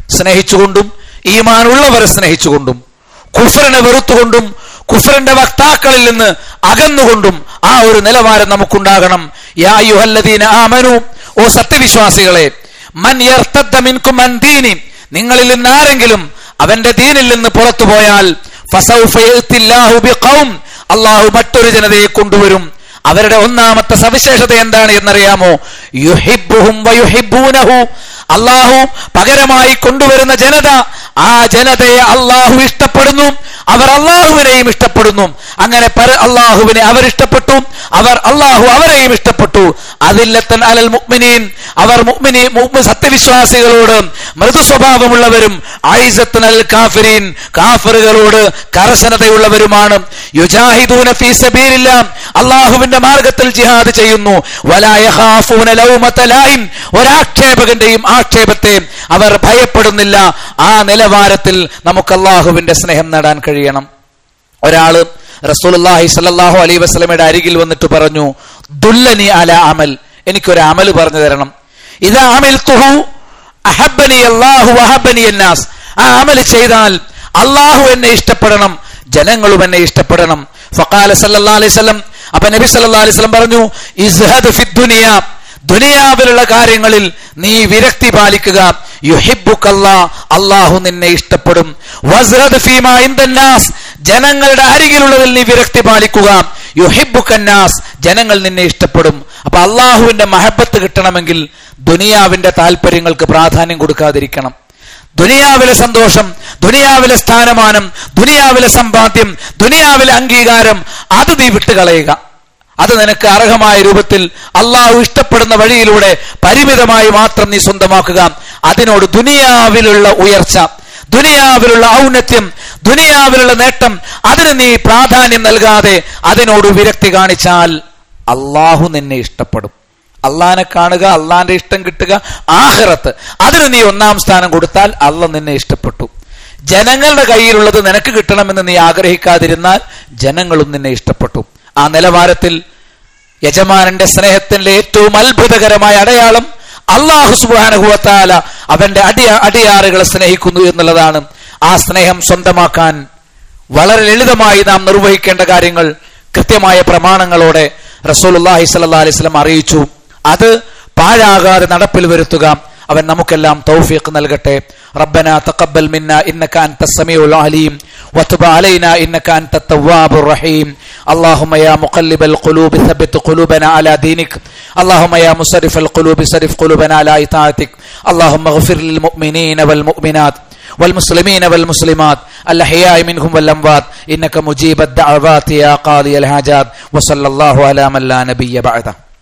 [SPEAKER 1] സ്നേഹിച്ചുകൊണ്ടും ഈമാൻ ഉള്ളവരെ സ്നേഹിച്ചുകൊണ്ടും കുഫറിനെ വെറുത്തുകൊണ്ടും കുഫറിന്റെ വക്താക്കളിൽ നിന്ന് അകന്നുകൊണ്ടും ആ ഒരു നിലവാരം നമുക്കുണ്ടാകണം. യാ അയ്യുഹല്ലദീന ആമനു, ഓ സത്യവിശ്വാസികളെ, മൻ യർതദ്ദ മിൻകും അൻ ദീനി, നിങ്ങളിൽ നിന്ന് ആരെങ്കിലും അവന്റെ ദീനിൽ നിന്ന് പുറത്തു പോയാൽ ഫസൗഫ യഅ്തില്ലാഹു ബിഖൗം, അല്ലാഹു മറ്റൊരു ജനതയെ കൊണ്ടുവരും. അവരുടെ ഒന്നാമത്തെ സവിശേഷത എന്താണ് എന്നറിയാമോ? യുഹിബ്ബുഹും വയുഹിബ്ബൂനഹു, അല്ലാഹു പകരമായി കൊണ്ടുവരുന്ന ജനത, ആ ജനതയെ അല്ലാഹു ഇഷ്ടപ്പെടുന്നു, അവർ അല്ലാഹുവിനെയും ഇഷ്ടപ്പെടുന്നു. അങ്ങനെ അല്ലാഹുവിനെ അവർ ഇഷ്ടപ്പെട്ടു, അവർ അല്ലാഹു അവരെയും ഇഷ്ടപ്പെട്ടു. അദില്ലത്തൻ അലൽ മുഅ്മിനീൻ, അവർ മുഅ്മിനീ സത്യവിശ്വാസികളോട് മൃദു സ്വഭാവമുള്ളവരും, ഐസത്തൻ അൽ കാഫിരീൻ, കാഫിറുകളോട് കർശനതയുള്ളവരുമാണ്. യുജാഹിദൂന ഫീ സബീലില്ലാഹ്, അല്ലാഹുവിന്റെ മാർഗത്തിൽ ജിഹാദ് ചെയ്യുന്നു. വലാ യഖാഫൂന ലൗമത ലായിം, ഒരാക്ഷേപകന്റെയും ആക്ഷേപത്തെ അവർ ഭയപ്പെടുന്നില്ല. ആ നിലവാരത്തിൽ നമുക്ക് അല്ലാഹുവിന്റെ സ്നേഹം നേടാൻ കഴിയണം. ഒരാള് റസൂലുള്ളാഹി സ്വല്ലല്ലാഹു അലൈഹി വസല്ലമയുടെ അരികിൽ വന്നിട്ട് പറഞ്ഞു, ദുല്ലനി അല അമൽ, എനിക്കൊരു അമൽ പറഞ്ഞു തരണം. ഇദാ അമിൽതുഹു അഹബ്ബനി അല്ലാഹു വഹബ്ബനി അന്നാസ്, ആ അമൽ ചെയ്താൽ അല്ലാഹു എന്നെ ഇഷ്ടപ്പെടണം, ജനങ്ങളും എന്നെ ഇഷ്ടപ്പെടണം. ഫഖാല സല്ലല്ലാഹു അലൈഹി വസല്ലം, അപ്പൊ നബി സല്ലല്ലാഹു അലൈഹി വസല്ലം പറഞ്ഞു, ഇസ്ഹദ് ഫിദ്ദുനിയ, ദുനിയാവിലുള്ള കാര്യങ്ങളിൽ നീ വിരക്തി പാലിക്കുക. യുഹിബ്ബുക്കല്ലാഹ്, അല്ലാഹു നിന്നെ ഇഷ്ടപ്പെടും. വസ്റദ് ഫീമാ ഇൻദന്നാസ്, ജനങ്ങളുടെ അരികിലുള്ളതിൽ നീ വിരക്തി പാലിക്കുക. യുഹിബ്ബുക്കന്നാസ്, ജനങ്ങൾ നിന്നെ ഇഷ്ടപ്പെടും. അപ്പൊ അല്ലാഹുവിന്റെ മഹബത്ത് കിട്ടണമെങ്കിൽ ദുനിയാവിന്റെ താല്പര്യങ്ങൾക്ക് പ്രാധാന്യം കൊടുക്കാതിരിക്കണം. ദുനിയാവിലെ സന്തോഷം, ദുനിയാവിലെ സ്ഥാനമാനം, ദുനിയാവിലെ സമ്പാദ്യം, ദുനിയാവിലെ അംഗീകാരം, അത് നീ വിട്ടുകളയുക. അത് നിനക്ക് അർഹമായ രൂപത്തിൽ അള്ളാഹു ഇഷ്ടപ്പെടുന്ന വഴിയിലൂടെ പരിമിതമായി മാത്രം നീ സ്വന്തമാക്കുക. അതിനോട് ദുനിയാവിലുള്ള ഉയർച്ച, ദുനിയാവിലുള്ള ഔന്നത്യം, ദുനിയാവിലുള്ള നേട്ടം, അതിന് നീ പ്രാധാന്യം നൽകാതെ അതിനോട് വിരക്തി കാണിച്ചാൽ അള്ളാഹു നിന്നെ ഇഷ്ടപ്പെടും. അള്ളാഹിനെ കാണുക, അള്ളാഹിന്റെ ഇഷ്ടം കിട്ടുക, ആഖിറത്ത്, അതിന് നീ ഒന്നാം സ്ഥാനം കൊടുത്താൽ അള്ളാഹ് നിന്നെ ഇഷ്ടപ്പെട്ടു. ജനങ്ങളുടെ കയ്യിലുള്ളത് നിനക്ക് കിട്ടണമെന്ന് നീ ആഗ്രഹിക്കാതിരുന്നാൽ ജനങ്ങളും നിന്നെ ഇഷ്ടപ്പെട്ടു. ആ നിലവാരത്തിൽ യജമാനന്റെ സ്നേഹത്തിന്റെ ഏറ്റവും അത്ഭുതകരമായ അടയാളം അല്ലാഹു സുബ്ഹാനഹു വ തആല അവന്റെ അടിയ അടിയാറുകളെ സ്നേഹിക്കുന്നു എന്നുള്ളതാണ്. ആ സ്നേഹം സ്വന്തമാക്കാൻ വളരെ ലളിതമായി നാം നിർവഹിക്കേണ്ട കാര്യങ്ങൾ കൃത്യമായ പ്രമാണങ്ങളോടെ റസൂലുള്ളാഹി സ്വല്ലല്ലാഹു അലൈഹി വസല്ലം അറിയിച്ചു. അത് പാഴാകാതെ നടപ്പിൽ വരുത്തുക. അവൻ നമുക്കെല്ലാം തൗഫീഖ് നൽകട്ടെ. റബ്ബനാ തഖബ്ബൽ മിന്നാ ഇന്നക അൻതസ് സമീഉൽ അലീം വതുബ് അലൈനാ ഇന്നക അൻതത് തവ്വാബുർ റഹീം. اللهم يا مقلب القلوب ثبت قلوبنا على دينك. اللهم يا مصرف القلوب صرف قلوبنا على طاعتك. اللهم اغفر للمؤمنين والمؤمنات والمسلمين والمسلمات الأحياء منهم والأموات إنك مجيب الدعوات يا قاضي الحاجات. وصلى الله على من لا نبي بعده.